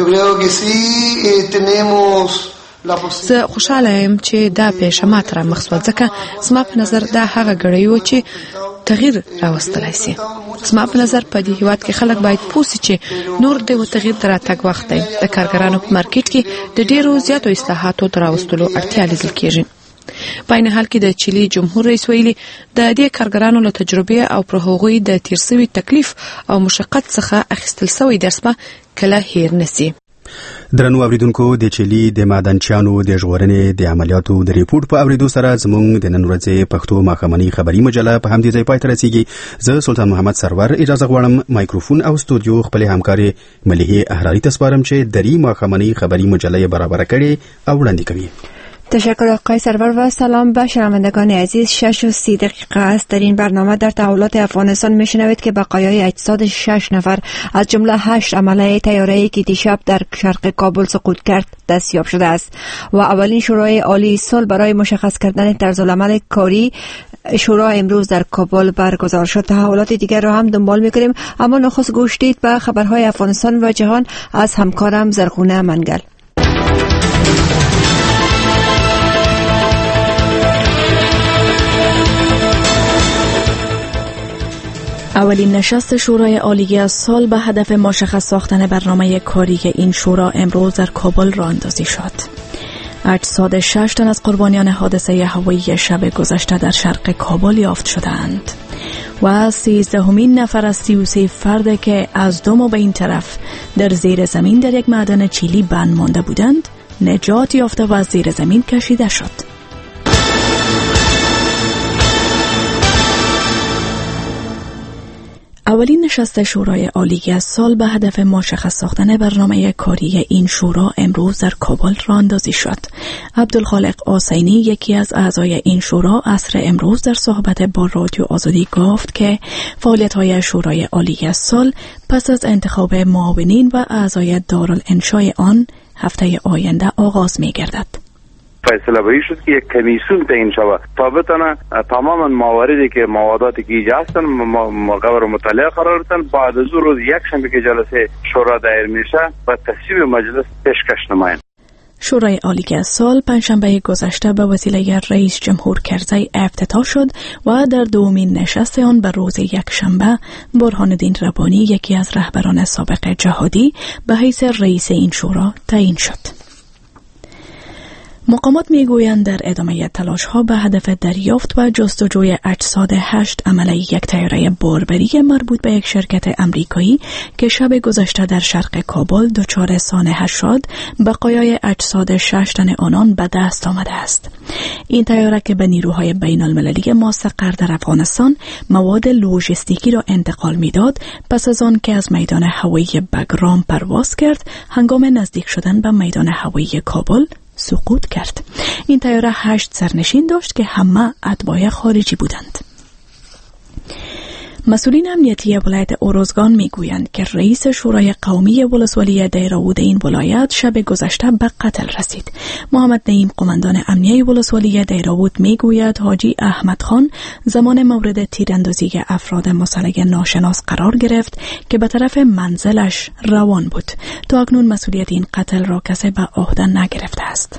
زه خوشاله یم چې دا پیښه ماته رامخ شوه ځکه زما په نظر دا هغه ګړی و چې تغییر راوستلی شي. زما په نظر په دې هیواد کې خلک باید پوه شي چې نور د یو تغییر د راتګ وخت دی. د کارګرانو په مارکیټ کې د ډېرو زیاتو اصلاحاتو د راوستلو اړتیا لیدل کېږي. په عین حال کې د چیلي جمهور رئیس ویلي د دې کارګرانو له تجربې او پر هغوی د تیر شوي تکلیف او مشقت څخه اخیستل شوی درس به کله هیر نه شي. درنو اوریدونکو د چيلي د معدنچانو د ژغورنې د عملیاتو د ریپورت په اوریدو سره زموږ د نن ورځې پښتو ماخمنی خبری مجله په همدې ځای پای ته رسیږي. زه سلطان محمد سرور اجازه غواړم مایکروفون او استودیو خپل همکاري مليحه احراری تسپارم چې دری ماخمنی خبری مجله برابر کړي او وړاندې کوي. تشکر آقای سرور و سلام به شنوندگان عزیز. شش و سی دقیقه است. در این برنامه در تحولات افغانستان میشنوید که بقایای اجساد شش نفر از جمله هشت عمله طیاره‌ای که دیشب در شرق کابل سقوط کرد دستیاب شده است و اولین شورای عالی صلح برای مشخص کردن طرزالعمل کاری شورا امروز در کابل برگزار شد. تحولات دیگر را هم دنبال می‌کنیم، اما نخست گوش دید به خبرهای افغانستان و جهان از همکارم زرغونه منگل. اولین نشست شورای عالی سال به هدف مشخص ساختن برنامه کاری این شورا امروز در کابل راه اندازی شد. اجساد شش تن از قربانیان حادثه هوایی شب گذشته در شرق کابل یافت شدند و سیزدهمین نفر از سی و سه فرد که از دو ماه به این طرف در زیر زمین در یک معدن چیلی بند مانده بودند نجات یافته و از زیر زمین کشیده شد. اولین نشست شورای عالی از سال به هدف مشخص ساختن برنامه کاری این شورا امروز در کابل راه اندازی شد. عبدالخالق آسینی یکی از اعضای این شورا عصر امروز در صحبت با رادیو آزادی گفت که فعالیت‌های شورای عالی از سال پس از انتخاب معاونین و اعضای دارالانشای آن هفته آینده آغاز می‌گردد. فیصله بایی شد که یک کمیسیون تعیین شود تا بتونه تماما مواردی که مواداتی که ایجاد هستن مقرر مطالعه قرار دادن. بعد از روز یک شنبه که جلسه شورا دایر میشه و تصویب مجلس پیشکش نمایند. شورای عالی از سال پنجشنبه گذشته به وسیله رئیس جمهور کرزی افتتاح شد و در دومین نشست آن به روز یکشنبه برهان الدین ربانی یکی از رهبران سابق جهادی به حیث رئیس این شورا تعیین شد. مقامات میگویند در ادامه تلاش ها به هدف دریافت و جستجوی اجساد هشت عمله یک طیاره باربری مربوط به یک شرکت امریکایی که شب گذشته در شرق کابل دچار سانحه شد، بقایای اجساد شش تن آنان به دست آمده است. این طیاره که به نیروهای بین المللی مستقر در افغانستان مواد لوژیستیکی را انتقال میداد، پس از آن که از میدان هوایی بگرام پرواز کرد، هنگام نزدیک شدن به میدان هوایی کابل سقوط کرد. این طیاره هشت سرنشین داشت که همه اتباع خارجی بودند. مسئولین امنیتی ولایت اوروزگان میگویند که رئیس شورای قومی ولسوالی دیراود این ولایت شب گذشته به قتل رسید. محمد نعیم قماندان امنیه ولسوالی دیراود میگوید حاجی احمد خان زمان مورد تیراندازی افراد مسلح ناشناس قرار گرفت که به طرف منزلش روان بود. تا اکنون مسئولیت این قتل را کسی به عهده نگرفته است.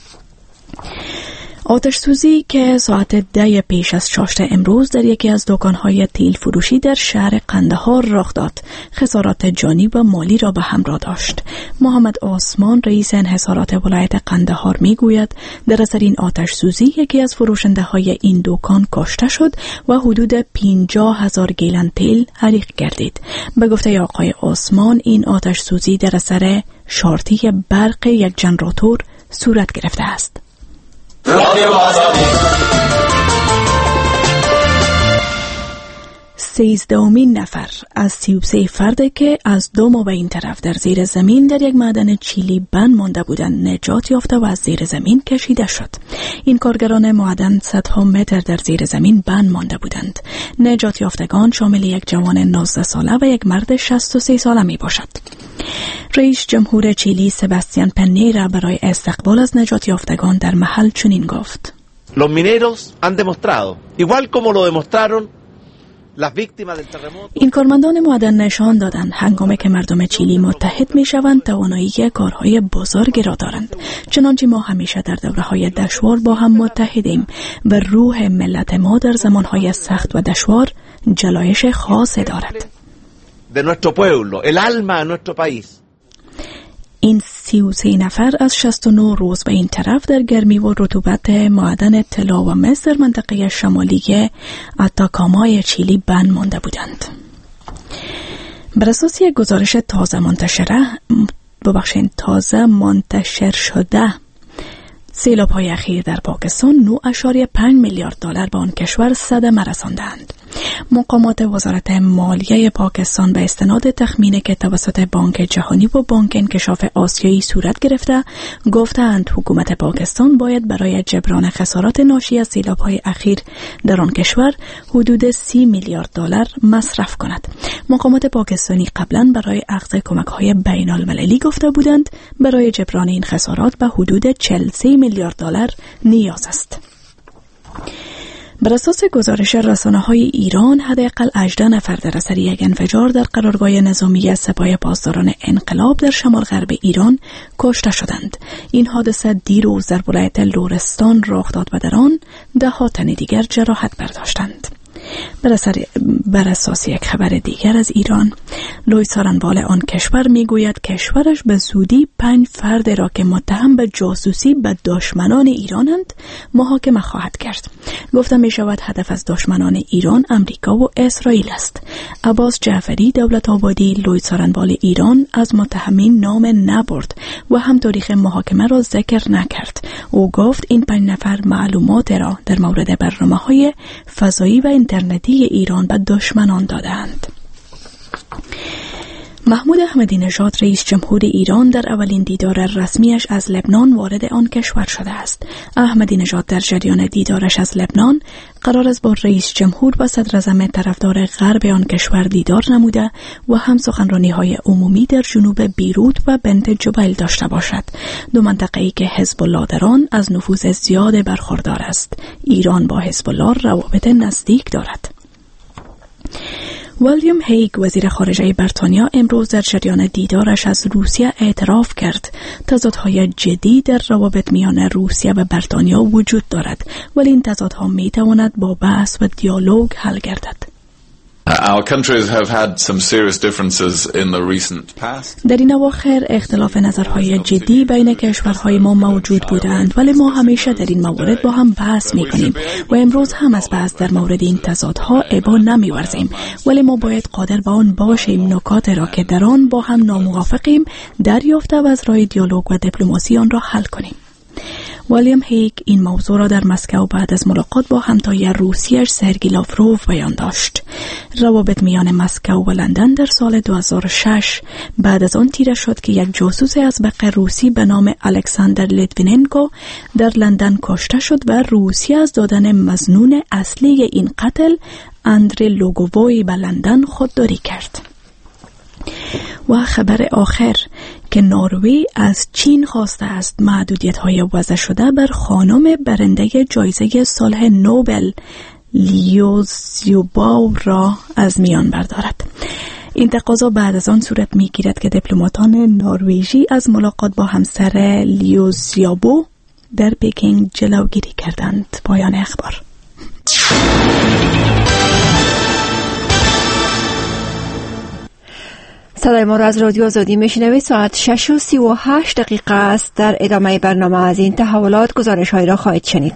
آتش سوزی که ساعت ده پیش از چاشت امروز در یکی از دکان‌های تیل فروشی در شهر قندهار رخ داد، خسارات جانی و مالی را به همراه داشت. محمد آسمان رئیس انحصارات ولایت قندهار میگوید در اثر این آتش سوزی یکی از فروشنده‌های این دکان کشته شد و حدود پنجاه هزار گیلن تیل حریق گردید. به گفته آقای آسمان این آتش سوزی در اثر شارتی برق یک ژنراتور صورت گرفته است. سیزدهمین نفر از سی و سه فرد که از دو ماه به این طرف در زیر زمین در یک معدن چیلی بند مانده بودند نجات یافته و از زیر زمین کشیده شد. این کارگران معدن صدها متر در زیر زمین بند مانده بودند. نجات یافتگان شامل یک جوان نوزده ساله و یک مرد شصت و سه ساله می باشد. رئیس جمهور چیلی سباستیان پنیرا برای استقبال از نجات یافتگان در محل چنین گفت: Los mineros han demostrado, igual como lo demostraron las víctimas del terremoto. این کارمندان معدن نشان دادند هنگامی که مردم چیلی متحد می شوند توانایی کارهای بزرگی را دارند. چنانچه ما همیشه در دوره‌های دشوار با هم متحدیم و روح ملت ما در زمانهای سخت و دشوار جلایش خاصی دارد. De nuestro pueblo, el alma de nuestro país. این سی و سه نفر از شصت و نه روز به این طرف در گرمی و رطوبت معدن طلا و مس در منطقه شمالی اتاکامای چیلی بند مانده بودند. بر اساس یک گزارش تازه منتشره ببخشید تازه منتشر شده سیلاب های اخیر در پاکستان نه ممیز پنج میلیارد دلار به آن کشور صدمه رساندند. مقامات وزارت مالیه پاکستان به استناد تخمینی که توسط بانک جهانی و بانک انکشاف آسیایی صورت گرفته گفتند حکومت پاکستان باید برای جبران خسارات ناشی از سیلاب‌های اخیر در آن کشور حدود سی میلیارد دلار مصرف کند. مقامات پاکستانی قبلا برای اخذ کمک‌های بین‌المللی گفته بودند برای جبران این خسارات به حدود چهل و سه میلیارد دلار نیاز است. بر اساس گزارش رسانه‌های ایران حداقل هجده نفر در اثر یک انفجار در قرارگاه نظامی سپاه پاسداران انقلاب در شمال غرب ایران کشته شدند. این حادثه دیروز در ولایت لرستان رخ داد و در آن ده ها تن دیگر جراحت برداشتند. بر, بر اساس یک خبر دیگر از ایران، لوی سارنوال آن کشور میگوید کشورش به زودی پنج فرد را که متهم به جاسوسی به دشمنان ایرانند محاکمه خواهد کرد. گفته می شود هدف از دشمنان ایران امریکا و اسرائیل است. عباس جعفری دولت آبادی لوی سارنوال ایران از متهمین نام نبرد و هم تاریخ محاکمه را ذکر نکرد. او گفت این پنج نفر معلومات را در مورد برنامه‌های فضایی و اینترنتی ایران به دشمنان دادند. محمود احمدی نژاد رئیس جمهور ایران در اولین دیدار رسمیش از لبنان وارد آن کشور شده است. احمدی نژاد در جریان دیدارش از لبنان قرار است با رئیس جمهور و صدر اعظم طرفدار غرب آن کشور دیدار نموده و هم سخنرانی‌های عمومی در جنوب بیروت و بنت جبیل داشته باشد. دو منطقه‌ای که حزب الله در آن از نفوذ زیاد برخوردار است. ایران با حزب الله روابط نزدیک دارد. ویلیام هیگ وزیر خارجه بریتانیا امروز در جریان دیدارش از روسیه اعتراف کرد تضادهای جدی در روابط میان روسیه و بریتانیا وجود دارد، ولی این تضادها میتواند با بحث و دیالوگ حل گردد. Our countries have had some serious differences in the recent past. در این اواخر اختلاف نظرهای جدی بین کشورهای ما موجود بودند، ولی ما همیشه در این موارد با هم بحث می‌کنیم و امروز هم از بحث در مورد این تضادها ابا نمی‌ورزیم، ولی ما باید قادر به آن باشیم نکات را که در آن با هم ناموافقیم دریافته و از راه دیالوگ و دیپلماسی آن را حل کنیم. ویلیام هیگ این موضوع را در مسکو بعد از ملاقات با همتای روسیش سرگی لاوروف بیان داشت. روابط میان مسکو و لندن در سال دو هزار و شش بعد از آن تیره شد که یک جاسوس ازبق روسی به نام الکساندر لیتویننکو در لندن کشته شد و روسیه از دادن مظنون اصلی این قتل اندری لوگووی به لندن خودداری کرد. و خبر آخر که نروژ از چین خواسته است محدودیت‌های وضع شده بر خانم برنده جایزه صلح نوبل لیو زیوباو را از میان بردارد. این تقاضا بعد از آن صورت می‌گیرد که دیپلماتان نروژی از ملاقات با همسر لیو زیوباو در پکینگ جلوگیری کردند. پایان اخبار. صدای ما را از رادیو آزادی میشنوید. ساعت شش و سی و هشت دقیقه است. در ادامه برنامه از این تحولات گزارش هایی را خواهید شنید.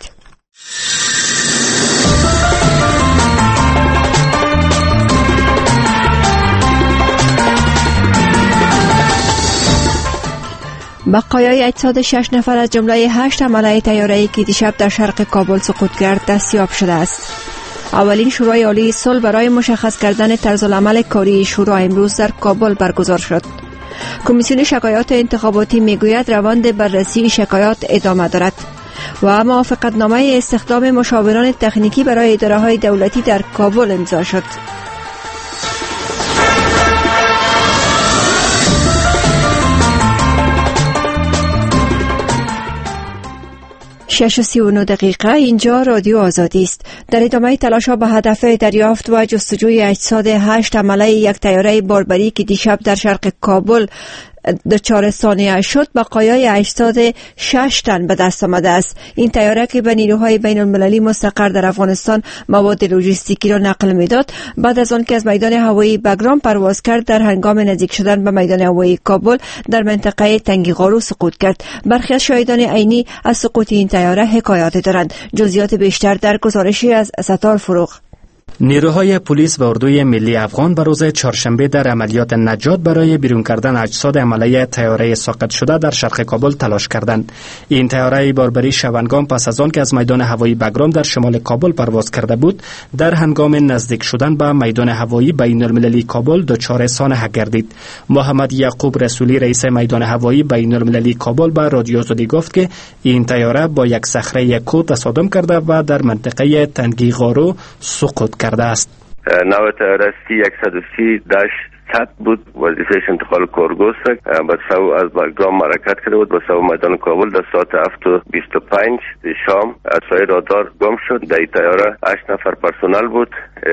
بقایای اجساد شش نفر از جمله هشت حمله طیاره‌ای که دیشب در شرق کابل سقوط کرد دستیاب شده است. اولین شورای عالی صلح برای مشخص کردن طرزالعمل کاری شورا امروز در کابل برگزار شد. کمیسیون شکایات انتخاباتی میگوید روند بررسی شکایات ادامه دارد و موافقتنامه استخدام مشاوران تکنیکی برای اداره‌های دولتی در کابل امضا شد. شش و سی و نه دقیقه. اینجا رادیو آزادی است. در ادامه تلاش‌ها به هدف دریافت و جستجوی اجساد هشت حمله یک طیاره باربری که دیشب در شرق کابل دچار ثانیه شد، بقایای اجساد شش تن به دست آمده است. این طیاره که به نیروهای بین المللی مستقر در افغانستان مواد لوجستیکی را نقل می‌داد، بعد از آن که از میدان هوایی بگرام پرواز کرد در هنگام نزدیک شدن به میدان هوایی کابل در منطقه تنگی قارو سقوط کرد. برخی از شاهدان عینی از سقوط این طیاره حکایات دارند. جزئیات بیشتر در گزارشی از ستار فروغ. نیروهای پلیس و اردوی ملی افغان به روز چهارشنبه در عملیات نجات برای بیرون کردن اجساد عمله طیاره ساقط شده در شرق کابل تلاش کردند. این طیاره باربری شبنگام پس از آن که از میدان هوایی بگرام در شمال کابل پرواز کرده بود، در هنگام نزدیک شدن به میدان هوایی بین المللی کابل دچار سانحه گردید. محمد یعقوب رسولی رئیس میدان هوایی بین المللی کابل به رادیو آزادی گفت که این طیاره با یک صخره کوه تصادم کرده و در منطقه تنگی غارو سقوط کرده است. نوع طیاره سی صد و سی صد بود، وظیفهش انتقال کارگو است. به سو از بگرام حرکت کرده بود به سو میدان کابل در ساعت هفت و بیست و پنج شام. اسای رادار گم شد. در این طیاره هشت نفر پرسنل بود،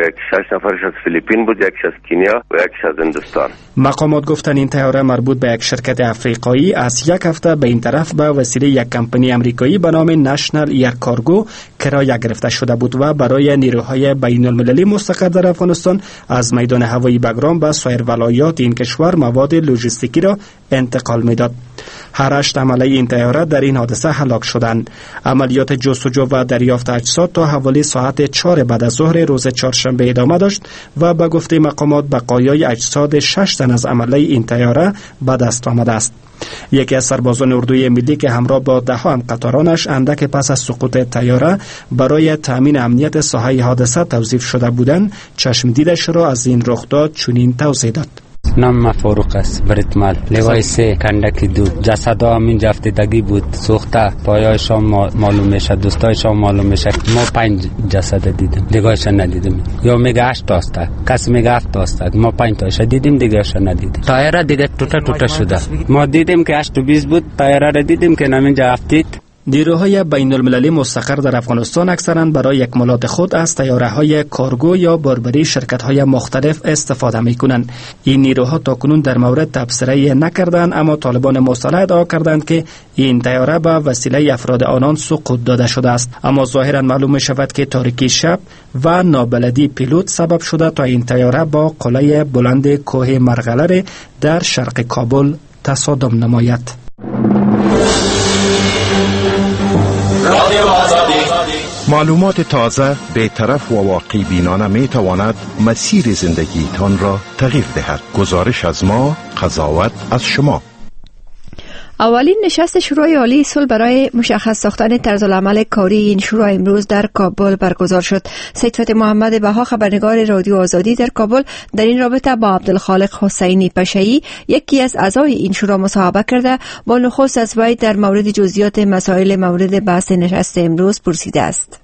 شش نفرش از فیلیپین بود، یکش از کنیا و یکش از هندوستان. مقامات گفتن این طیاره مربوط به یک شرکت افریقایی از یک هفته به این طرف به وسیله یک کمپانی امریکایی به نام نشنال ایر کارگو کرایه گرفته شده بود و برای نیروهای بین المللی مستقر در افغانستان از میدان هوایی بگرام به سایر ولایات این کشور مواد لوجستیکی را انتقال میداد. هر هشت عمله این طیاره در این حادثه هلاک شدند. عملیات جستجو و دریافت اجساد تا حوالی ساعت چهار بعد از ظهر روز چهارشنبه ادامه داشت و به گفته مقامات بقایای اجساد شش تن از عمله این طیاره به دست آمده است. یکی از سربازان اردوی ملی که همراه با ده ها همقطارانش اندک پس از سقوط طیاره برای تامین امنیت ساحه حادثه توظیف شده بودند، چشم دیدش را از این رخداد چنین توضیح داد. نام فاروق است، بریتمال لوای سه کندکی دو جسد ها همین جفتگی بود، سوخته پایایش ها معلوم میشه، دوستایش ها معلوم میشه. ما پنج جسد دیدیم، دیگهش ندیدیم. یا میگه هشت تا است، کسی میگه هفت تا است، ما پنج تاش دیدیم، دیگهش ندیدیم. طیاره دیگه توته توته شده. ما دیدیم که هشت و بیست بود، طیاره را دیدیم که نمینجا هفتید. نیروهای بین المللی مستقر در افغانستان اکثرا برای اکمالات خود از طیاره‌های کارگو یا باربری شرکت‌های مختلف استفاده می‌کنند. این نیروها تاکنون در مورد تبصره نکردند، اما طالبان مسلح ادعا کردند که این طیاره به وسیله افراد آنان سقوط داده شده است. اما ظاهرا معلوم می‌شود که تاریکی شب و نابلدی پیلوت سبب شده تا این طیاره با قله بلند کوه مرغلره در شرق کابل تصادم نماید. معلومات تازه، بی‌طرف و واقعی بینانه می تواند مسیر زندگیتان را تغییر دهد. گزارش از ما، قضاوت از شما. اولین نشست شورای عالی صلح برای مشخص ساختن طرزالعمل کاری این شورا امروز در کابل برگزار شد. سید فتح محمد بها، خبرنگار رادیو آزادی در کابل، در این رابطه با عبدالخالق حسینی پشه‌ای، یکی از اعضای این شورا، مصاحبه کرده. با نخست از وی در مورد جزئیات مسائل مورد بحث نشست امروز پرسیده است.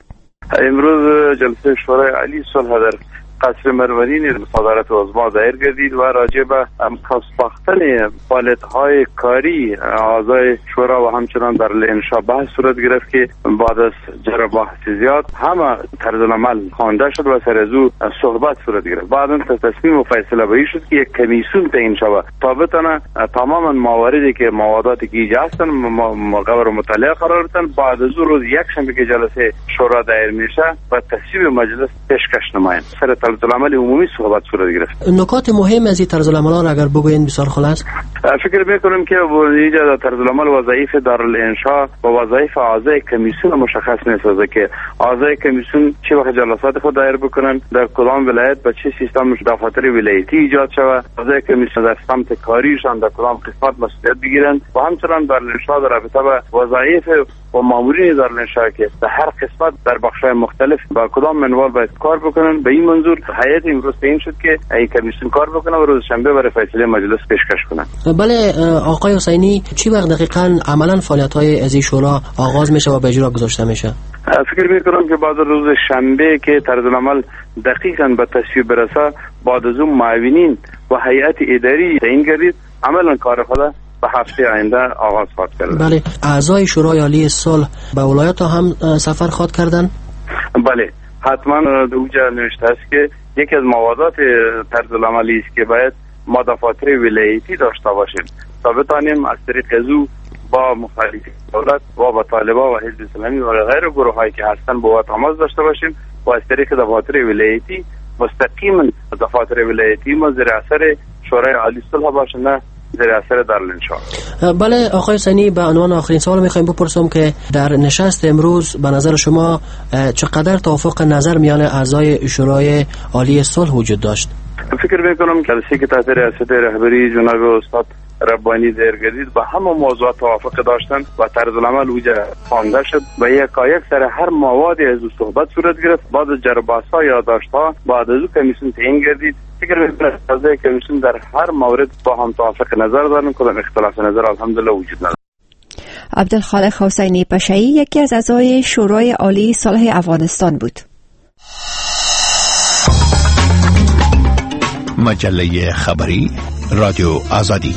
امروز جلسه شورای عالی صلح در قصر مرورین صدارت عظما دایر گردید و راجع به امکان ساختن فعالیت‌های کاری اعضای شورا و همچنان در انشا بحث صورت گرفت که بعد از جر بحث زیاد همه طرزالعمل خوانده شد و سر از او صحبت صورت گرفت. بعد اون تصمیم و فیصله بهی شد که یک کمیسیون تعیین شود تا بتونه تماما مواردی که مواداتی که ایجاد هستن مقرر مطالعه قرار بدن. بعد از روز یک شنبه که جلسه شورا دایر میشه و تصویب مجلس پیشکش نمایند. سر طرزالعمل عمومی صحبت صورت گرفت. نکات مهم از این طرزالعمل را اگر بگوین بسیار خلاص. فکر میکنم که ایجاد طرزالعمل وظایف دارالانشا و وظایف اعضای کمیسیون مشخص میسازه که اعضای کمیسیون چه وقت جلسات خود دایر بکنن، در کدام ولایت با چه سیستم دفاتر ولایتی ایجاد شود، اعضای کمیسیون در سمت کاریشان در کدام قسمت مسئولیت بگیرن و همچنان دارالانشا در رابطه با وظایف و مامورین دارالانشا که در هر قسمت در بخش‌های مختلف با کدام منوال باید کار بکنن. به این منظور هیئت امروز تعیین شد که این کمیسیون کار بکنه و روز شنبه برای فیصله مجلس پیشکش کنه. بله آقای حسینی، چی وقت دقیقاً عملاً فعالیت‌های از این شورا آغاز میشه و به اجرا گذاشته میشه؟ فکر میکنم که بعد روز شنبه که طرزالعمل دقیقاً به تصویب برسه، بعد از اون معاونین و هیئت اداری تعیین گردید، عملاً کار خود به هفته آینده آغاز خواهد کرد. بله، اعضای شورای عالی صلح به ولایات هم سفر خواهد کردن؟ بله، حتما دوجا نوشته است که یکی از موادات طرزالعملی است که باید ما دفاتر ولایتی داشته باشیم تا بتانیم از طریق ازو با مخالفین دولت و با طالبان و حزب اسلامی و غیر گروه هایی که هستن با تماس داشته باشیم و از طریق دفاتر ولایتی مستقیما دفاتر ولایتی ما زیر اثر شورای عالی صلح باشند زیر اثر دارالانشا. بله آقای حسینی، به عنوان آخرین سوال میخوایم بپرسم که در نشست امروز به نظر شما چقدر توافق نظر میان اعضای شورای عالی صلح وجود داشت؟ فکر میکنم که جلسه که تحت ریاست رهبری جناب استاد ربانی درگردید با همه موضوعات توافق داشتن و طرز العمل وجه خوانده شد و یکایک سر هر موادی از صحبت صورت گرفت. بعد از جرباس‌ها یا داشتها بعد از او کمیسیون تعیین گردید. فکر میکنم اعضای کمیسیون در هر مورد با هم توافق نظر دارن، کدام اختلاف نظر الحمدلله وجود ندارد. عبدالخالق حسینی پشایی یکی از اعضای شورای عالی صلح افغانستان بود. مجله خبری رادیو آزادی.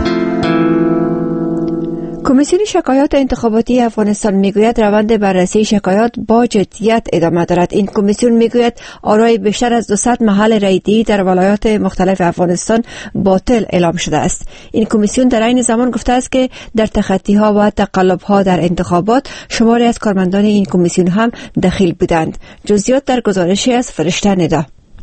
کمیسیون شکایات انتخاباتی افغانستان میگوید روند بررسی شکایات با جدیت ادامه دارد. این کمیسیون میگوید آرای بیشتر از دویست محل رایدهی در ولایات مختلف افغانستان باطل اعلام شده است. این کمیسیون در این زمان گفته است که در تخطی ها و تقلب ها در انتخابات شماری از کارمندان این کمیسیون هم دخیل بودند. جزئیات در گزارشی از فرشته ندا.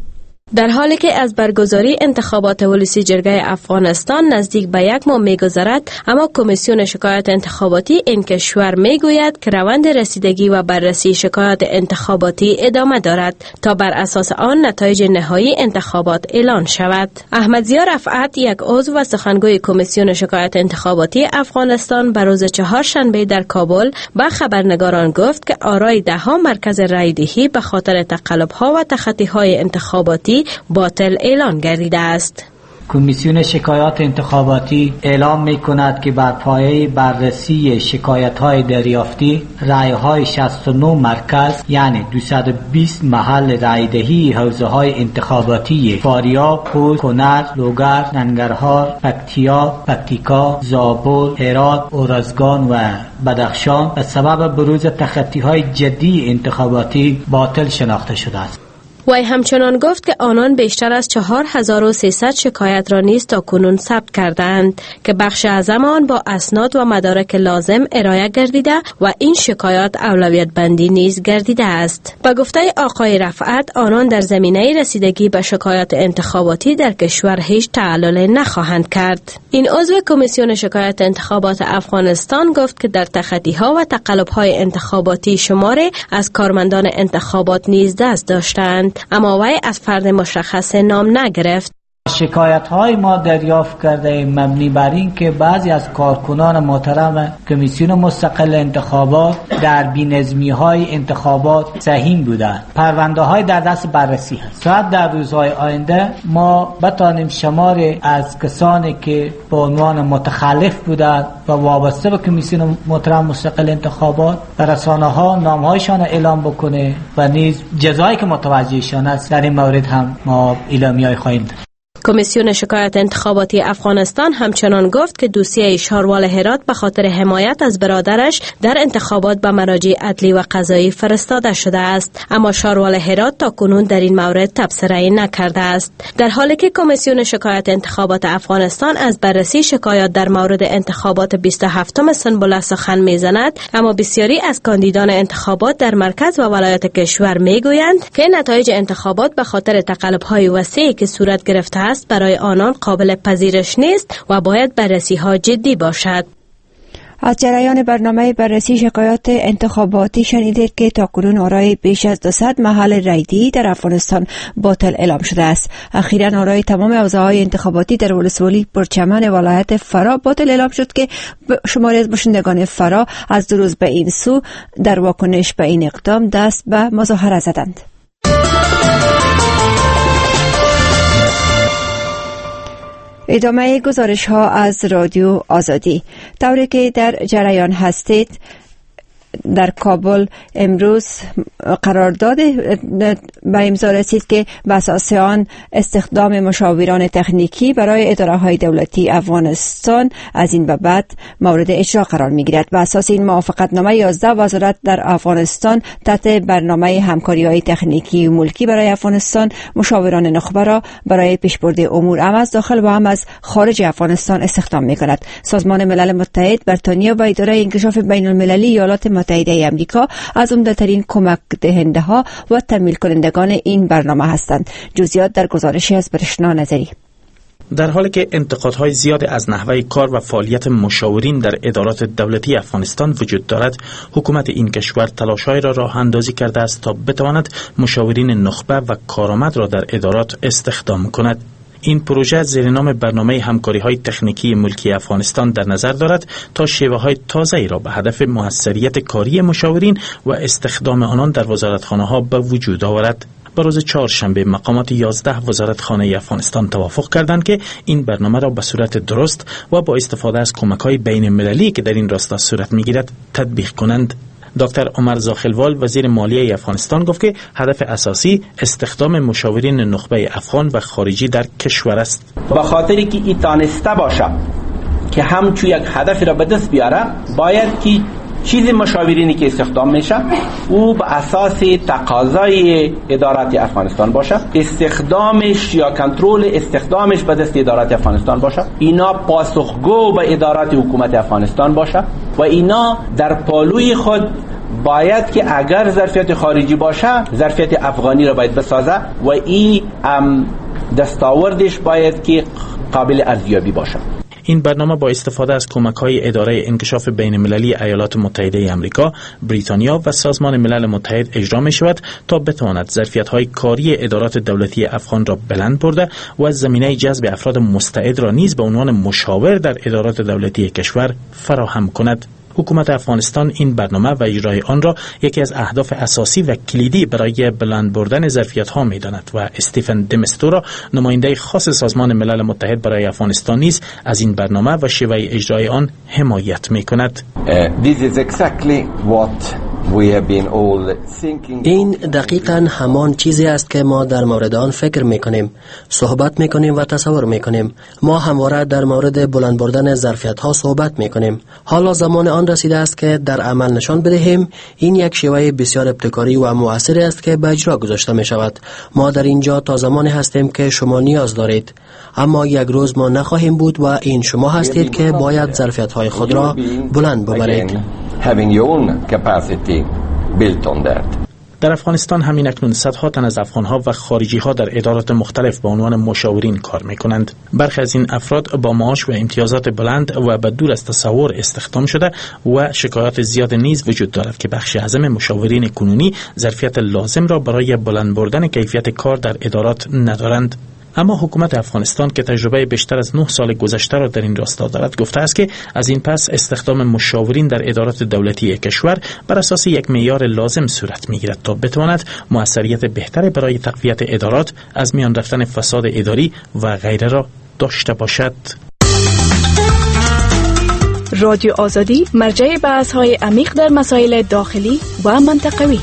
در حالی که از برگزاری انتخابات ولسی جرگه افغانستان نزدیک به یک ماه می‌گذرد، اما کمیسیون شکایات انتخاباتی این کشور میگوید که روند رسیدگی و بررسی شکایات انتخاباتی ادامه دارد تا بر اساس آن نتایج نهایی انتخابات اعلان شود. احمدضیا رفعت، یک عضو و سخنگوی کمیسیون شکایات انتخاباتی افغانستان، به روز چهارشنبه در کابل به خبرنگاران گفت که آرای دهها مرکز رایدهی به خاطر تقلب‌ها و تخطی‌های انتخاباتی باطل اعلان گردیده است. کمیسیون شکایات انتخاباتی اعلام می کند که بر پایه بررسی شکایت های دریافتی رای های شصت و نه مرکز یعنی دویست و بیست محل رایدهی حوزه های انتخاباتی فاریاب، خوست، کنر، لوگر، ننگرهار، پکتیا، پکتیکا، زابل، هرات، اورزگان و بدخشان به سبب بروز تخطی های جدی انتخاباتی باطل شناخته شده است. وی همچنان گفت که آنان بیشتر از چهار هزار و سیصد شکایت را نیز تا کنون ثبت کردند که بخش اعظم آن با اسناد و مدارک لازم ارائه گردیده و این شکایات اولویت بندی نیز گردیده است. با گفته آقای رفعت، آنان در زمینه رسیدگی به شکایات انتخاباتی در کشور هیچ تعلل نخواهند کرد. این عضو کمیسیون شکایات انتخابات افغانستان گفت که در تخطی‌ها و تقلب‌های انتخاباتی شماره از کارمندان انتخابات نیز دست داشتند، اما وی از فرد مشخص نام نگرفت. شکایت های ما دریافت کرده مبنی بر این که بعضی از کارکنان محترم کمیسیون مستقل انتخابات در بی‌نظمی های انتخابات سهیم بودند. پرونده های در دست بررسی هست. شاید در روزهای آینده ما بتانیم شمار از کسانی که به عنوان متخلف بودند و وابسته به کمیسیون محترم مستقل انتخابات در رسانه ها نام هایشان اعلام بکنه و نیز جزایی که متوجهشان است در این مورد هم ما اعلامیه خواهیم داد. کمیسیون شکایات انتخاباتی افغانستان همچنان گفت که دوسیه شاروال هرات به خاطر حمایت از برادرش در انتخابات به مراجع عدلی و قضایی فرستاده شده است، اما شاروال هرات تا کنون در این مورد تبصره نکرده است. در حالی که کمیسیون شکایات انتخابات افغانستان از بررسی شکایات در مورد انتخابات بیست و هفتم سنبله سخن میزند، اما بسیاری از کاندیدان انتخابات در مرکز و ولایات کشور میگویند که نتایج انتخابات به خاطر تقلب‌های وسیعی که صورت گرفته است برای آنان قابل پذیرش نیست و باید بررسی ها جدی باشد. از جریان برنامه بررسی شکایات انتخاباتی شنیدید که تاکنون آرای بیش از دویست محل رایدهی در افغانستان باطل اعلام شده است. اخیراً آرای تمام حوزه‌های انتخاباتی در ولسوالی پرچمن ولایت فرا باطل اعلام شد که شماری از باشندگان فرا از دو روز به این سو در واکنش به این اقدام دست به مظاهره زدند. ادامه گزارش ها از رادیو آزادی. طوری که در جریان هستید، در کابل امروز قرارداد به امضا رسید که به اساس آن استخدام مشاوران تکنیکی برای اداره های دولتی افغانستان از این به بعد مورد اجرا قرار می گیرد. به اساس این موافقتنامه یازده وزارت در افغانستان تحت برنامه همکاری های تکنیکی و ملکی برای افغانستان مشاوران نخبه را برای پیشبرد امور هم از داخل و هم از خارج افغانستان استخدام می کند. سازمان ملل متحد، بریتانیا و اداره انکشاف بین المللی ایالات متحده آمریکا از عمده‌ترین کمک دهنده ها و تمویل کنندگان این برنامه هستند. جزئیات در گزارشی از برشنا نظری. در حالی که انتقادهای زیاد از نحوه کار و فعالیت مشاورین در ادارات دولتی افغانستان وجود دارد، حکومت این کشور تلاش‌های را راه اندازی کرده است تا بتواند مشاورین نخبه و کارآمد را در ادارات استخدام کند. این پروژه زیر نام برنامه همکاری‌های تکنیکی ملکی افغانستان در نظر دارد تا شیوه‌های تازه‌ای را به هدف موثریت کاری مشاورین و استخدام آنان در وزارتخانه‌ها به وجود آورد. به روز چهارشنبه مقامات یازده وزارتخانه افغانستان توافق کردند که این برنامه را به صورت درست و با استفاده از کمک‌های بین‌المللی که در این راستا صورت می‌گیرد تطبیق کنند. دکتر عمر زاخلوال وزیر مالیه افغانستان گفت که هدف اساسی استخدام مشاورین نخبه افغان و خارجی در کشور است. به خاطری که این تانسته باشه که همچون یک هدف را به دست بیاره، باید که چیز مشاورینی که استخدام میشه او به اساس تقاضای ادارات افغانستان باشه، استخدامش یا کنترل استخدامش به دست ادارات افغانستان باشه، اینا پاسخگو به ادارات حکومت افغانستان باشه و اینا در پالوی خود باید که اگر ظرفیت خارجی باشه ظرفیت افغانی را باید بسازه و این دستاوردش باید که قابل ارزیابی باشه. این برنامه با استفاده از کمک‌های اداره انکشاف بین‌المللی ایالات متحده آمریکا، بریتانیا و سازمان ملل متحد اجرا می‌شود تا بتواند ظرفیت‌های کاری ادارات دولتی افغان را بلند برده و زمینه جذب افراد مستعد را نیز به عنوان مشاور در ادارات دولتی کشور فراهم کند. حکومت افغانستان این برنامه و اجرای آن را یکی از اهداف اساسی و کلیدی برای بلند بردن ظرفیت‌ها می‌داند و استیفن دمستورا، نماینده خاص سازمان ملل متحد برای افغانستان، نیز از این برنامه و شیوه اجرای آن حمایت می‌کند. این دقیقاً همان چیزی است که ما در مورد آن فکر می‌کنیم، صحبت می‌کنیم و تصور می‌کنیم. ما همواره در مورد بلند بردن ظرفیت‌ها صحبت می‌کنیم. حالا زمان آن رسیده است که در عمل نشان بدهیم این یک شیوه بسیار ابتکاری و مؤثر است که به اجرا گذاشته می‌شود. ما در اینجا تا زمانی هستیم که شما نیاز دارید، اما یک روز ما نخواهیم بود و این شما هستید که باید ظرفیت‌های خود را بلند ببرید. در افغانستان همین اکنون صدها تن از افغان‌ها و خارجی‌ها در ادارات مختلف به عنوان مشاورین کار می‌کنند. برخی از این افراد با معاش و امتیازات بلند و به دور از تصور استخدام شده و شکایات زیاد نیز وجود دارد که بخش اعظم مشاورین کنونی ظرفیت لازم را برای بلند بردن کیفیت کار در ادارات ندارند. اما حکومت افغانستان که تجربه بیشتر از نه سال گذشته را در این راستا دارد گفته است که از این پس استخدام مشاورین در ادارات دولتی کشور بر اساس یک معیار لازم صورت می‌گیرد تا بتواند موثریت بهتری برای تقویت ادارات، از میان رفتن فساد اداری و غیره را داشته باشد. رادیو آزادی مرجع بحث‌های عمیق در مسائل داخلی و منطقوی.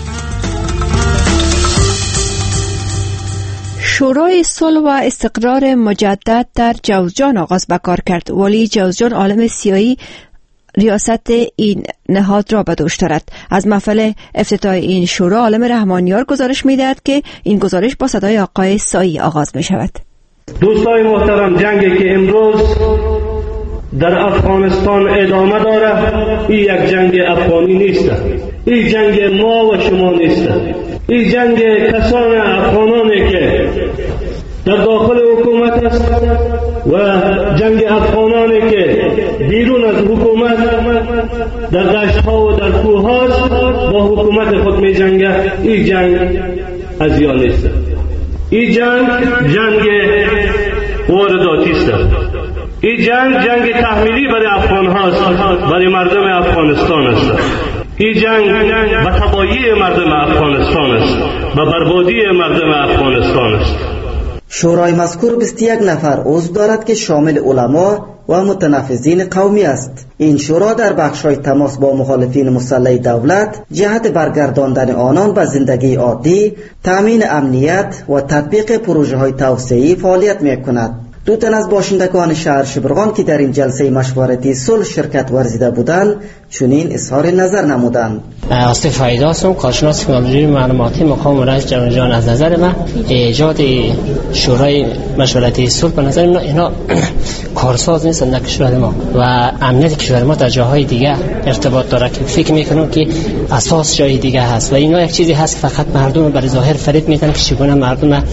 شورای صلح و استقرار مجدد در جوزجان آغاز به کار کرد. ولی جوزجان عالم سیایی ریاست این نهاد را به دوش دارد. از محفل افتتاح این شورا عالم رحمانیار گزارش می‌دهد که این گزارش با صدای آقای سایی آغاز می شود. دوستان محترم، جنگی که امروز در افغانستان ادامه داره، این یک جنگ افغانی نیست، این جنگ ما و شما نیست، این جنگ کسان افغانانی که در داخل حکومت است و جنگ افغانانی که بیرون از حکومت در دشت‌ها و در کوه‌ها با حکومت خود می جنگه. این جنگ از یا نیست، این جنگ جنگ وارداتی است، این جنگ جنگ تحمیلی برای افغان هاست، برای مردم افغانستان است. این جنگ به تباهی مردم افغانستان است، به بربادی مردم افغانستان است. شورای مذکور بیست و یک نفر عضو دارد که شامل علما و متنفذین قومی است. این شورا در بخش‌های تماس با مخالفین مسلح دولت جهت برگرداندن آنان به زندگی عادی، تأمین امنیت و تطبیق پروژه‌های توسعه‌ای فعالیت می‌کند. دو تن از باشندگان شهر شبرغان که در این جلسه مشورتی صلح شرکت ورزیده بودند چنین اظهار نظر نمودند. آصف فایده هستم، کارشناس تکنولوژی معلوماتی مقام رئیس جمهوری. از نظر من ایجاد شورای مشورتی صلح به نظر من اینا کارساز نیست در کشور ما و امنیت کشور ما در جاهای دیگه ارتباط داره که فکر میکنم که اساس جای دیگه هست و اینا یک چیزی هست که فقط مردم رو بر ظاهر فریب میدن که چگونه مردم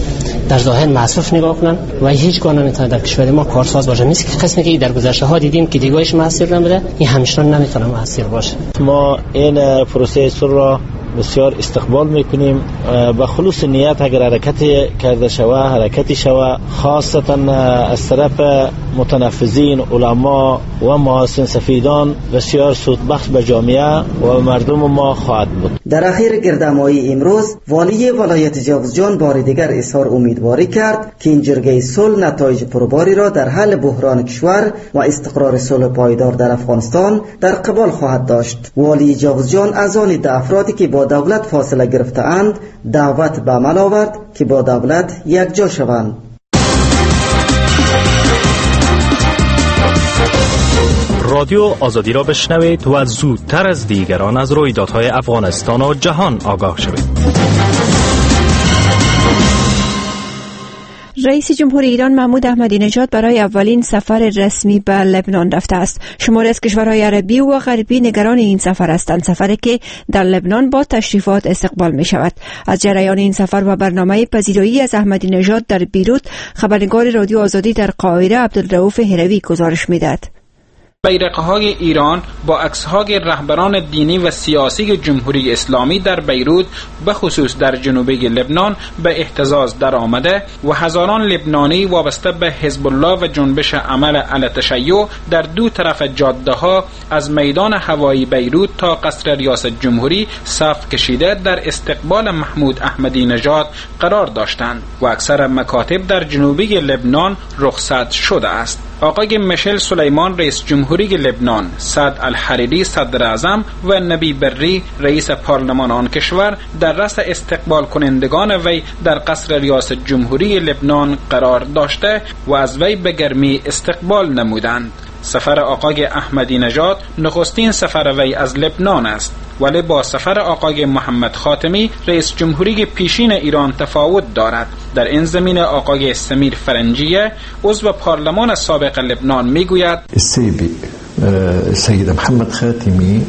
در ظاهر مصرف نگاه کنن و هیچ گونه نمیتونه در کشور ما کارساز باشه. مثل قسمی که در گذشته ها دیدیم که دیگاهش موثر نبوده، این همچنان نمیتونه موثر باشه. ما این پروسه صلح را بسیار استقبال میکنیم. با خلوص نیت اگر حرکت کرده شوه حرکتی شوه، خاصتا از طرف متنفذین، علما و محاسن سفیدان، بسیار سودبخش به جامعه و مردم ما خواهد بود. در اخیر گردهمایی امروز والی ولایت جوزجان بار دیگر اظهار امیدواری کرد که این جرگه صلح نتایج پرباری را در حل بحران کشور و استقرار صلح پایدار در افغانستان در قبال خواهد داشت. والی جوزجان از آن ده افرادی که با دولت فاصله گرفته‌اند دعوت به عمل آورد که با دولت یکجا شوند. رادیو آزادی را بشنوید و زودتر از دیگران از رویدادهای افغانستان و جهان آگاه شوید. رئیس جمهور ایران محمود احمدی نژاد برای اولین سفر رسمی به لبنان رفته است. شماری از کشورهای عربی و غربی نگران این سفر هستند، سفری که در لبنان با تشریفات استقبال می شود. از جریان این سفر و برنامه پذیرایی از احمدی نژاد در بیروت خبرنگار رادیو آزادی در قاهره عبدالرؤوف هروی گزارش می دهد. بیرقهای ایران با عکس‌های رهبران دینی و سیاسی جمهوری اسلامی در بیروت به خصوص در جنوبی لبنان به اهتزاز در آمده و هزاران لبنانی وابسته به حزب الله و جنبش عمل علی تشیع در دو طرف جاده ها از میدان هوایی بیروت تا قصر ریاست جمهوری صف کشیده در استقبال محمود احمدی نژاد قرار داشتند و اکثر مکاتب در جنوبی لبنان رخصت شده است. آقای میشل سلیمان رئیس جمهوری لبنان، سعد الحریری صدر اعظم و نبی بری رئیس پارلمان آن کشور در رأس استقبال کنندگان وی در قصر ریاست جمهوری لبنان قرار داشته و از وی به گرمی استقبال نمودند. سفر آقای احمدی نژاد نخستین سفر وی از لبنان است، ولی با سفر آقای محمد خاتمی رئیس جمهوری پیشین ایران تفاوت دارد. در این زمینه آقای سمیر فرنجیه عضو پارلمان سابق لبنان میگوید السابق سید محمد خاتمی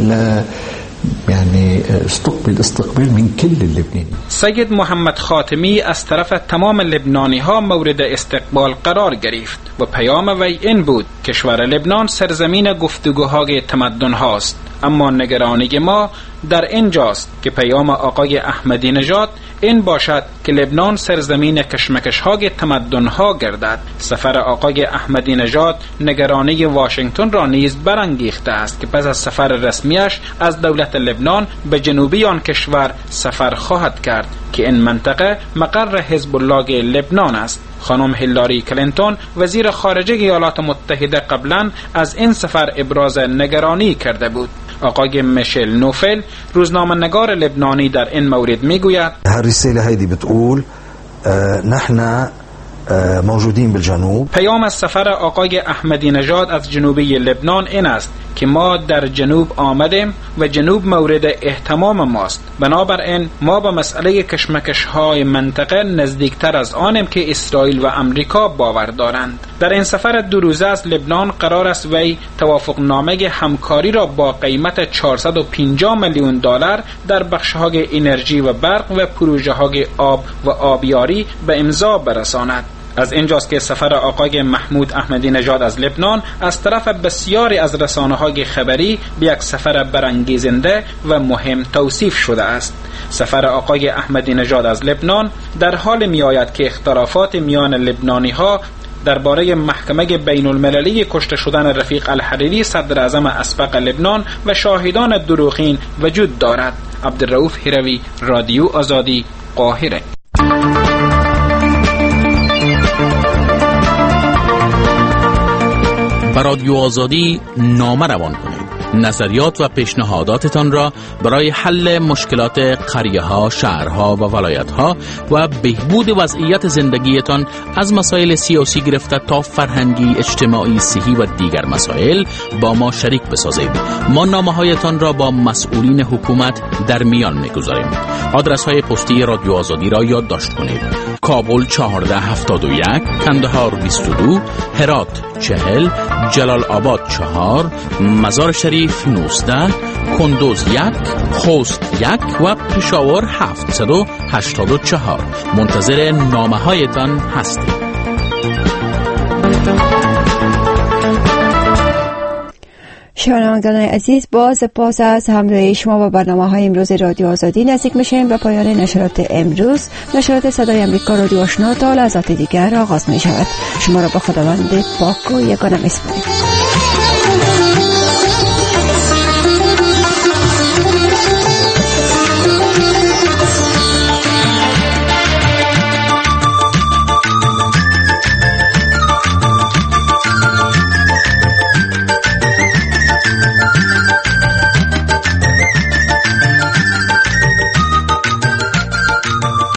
یعنی استقبل استقبال من کل اللبنانی. سید محمد خاتمی از طرف تمام لبنانی ها مورد استقبال قرار گرفت و پیام وی این بود: کشور لبنان سرزمین گفتگوهای تمدن هاست، اما نگرانی ما در اینجاست که پیام آقای احمدی نژاد این باشد که لبنان سرزمین کشمکش های تمدن ها گردد. سفر آقای احمدی نژاد نگرانی واشنگتن را نیز برانگیخته است که پس از سفر رسمیش از دولت لبنان به جنوبی آن کشور سفر خواهد کرد که این منطقه مقر حزب الله لبنان است. خانم هیلاری کلینتون وزیر خارجه ایالات متحده قبلا از این سفر ابراز نگرانی کرده بود. آقای میشل نوفل روزنامه‌نگار لبنانی در این مورد میگوید هالرسالة هذه بتقول نحن موجودین بالجنوب. پیام از سفر آقای احمدی نژاد از جنوبی لبنان این است که ما در جنوب آمدیم و جنوب مورد اهتمام ماست. بنابراین ما به مسئله کشمکش های منطقه نزدیکتر از آنیم که اسرائیل و امریکا باور دارند. در این سفر دو روزه از لبنان قرار است وی توافق نامه همکاری را با قیمت چهارصد و پنجاه میلیون دلار در بخش های انرژی و برق و پروژه های آب و آبیاری به امضا برساند. از اینجاست که سفر آقای محمود احمدی نژاد از لبنان از طرف بسیاری از رسانه‌های خبری به یک سفر برانگیزنده و مهم توصیف شده است. سفر آقای احمدی نژاد از لبنان در حال می آید که اختلافات میان لبنانی‌ها درباره محکمه بین المللی کشته شدن رفیق الحریری صدر اعظم اسبق لبنان و شاهدان دروغین وجود دارد. عبدالرؤوف هروی، رادیو آزادی، قاهره. به رادیو آزادی نامه روان کنید. نظریات و پیشنهاداتتان را برای حل مشکلات قریه ها، شهرها و ولایت ها و بهبود وضعیت زندگیتان از مسائل سیاسی گرفته تا فرهنگی، اجتماعی، صحی و دیگر مسائل با ما شریک بسازید. ما نامه هایتان را با مسئولین حکومت در میان میگذاریم. آدرس های پستی رادیو آزادی را یادداشت کنید: کابل چهارده هفتاد و یک، کندهار بیست و دو، هرات چهل، جلال آباد چهار، مزار شریف نوزده، کندوز یک، خوست یک و پشاور هفتصد و هشتاد و چهار. منتظر نامه هایتان هستیم. شنوندگان عزیز، با سپاس از همراهی شما با برنامه های امروز رادیو آزادی نزدیک میشیم به پایان نشرات امروز. نشرات صدای امریکا رادیو آشنا تا لحظات دیگر آغاز می شود. شما را به خداوند پاک و یگانه می‌سپاریم.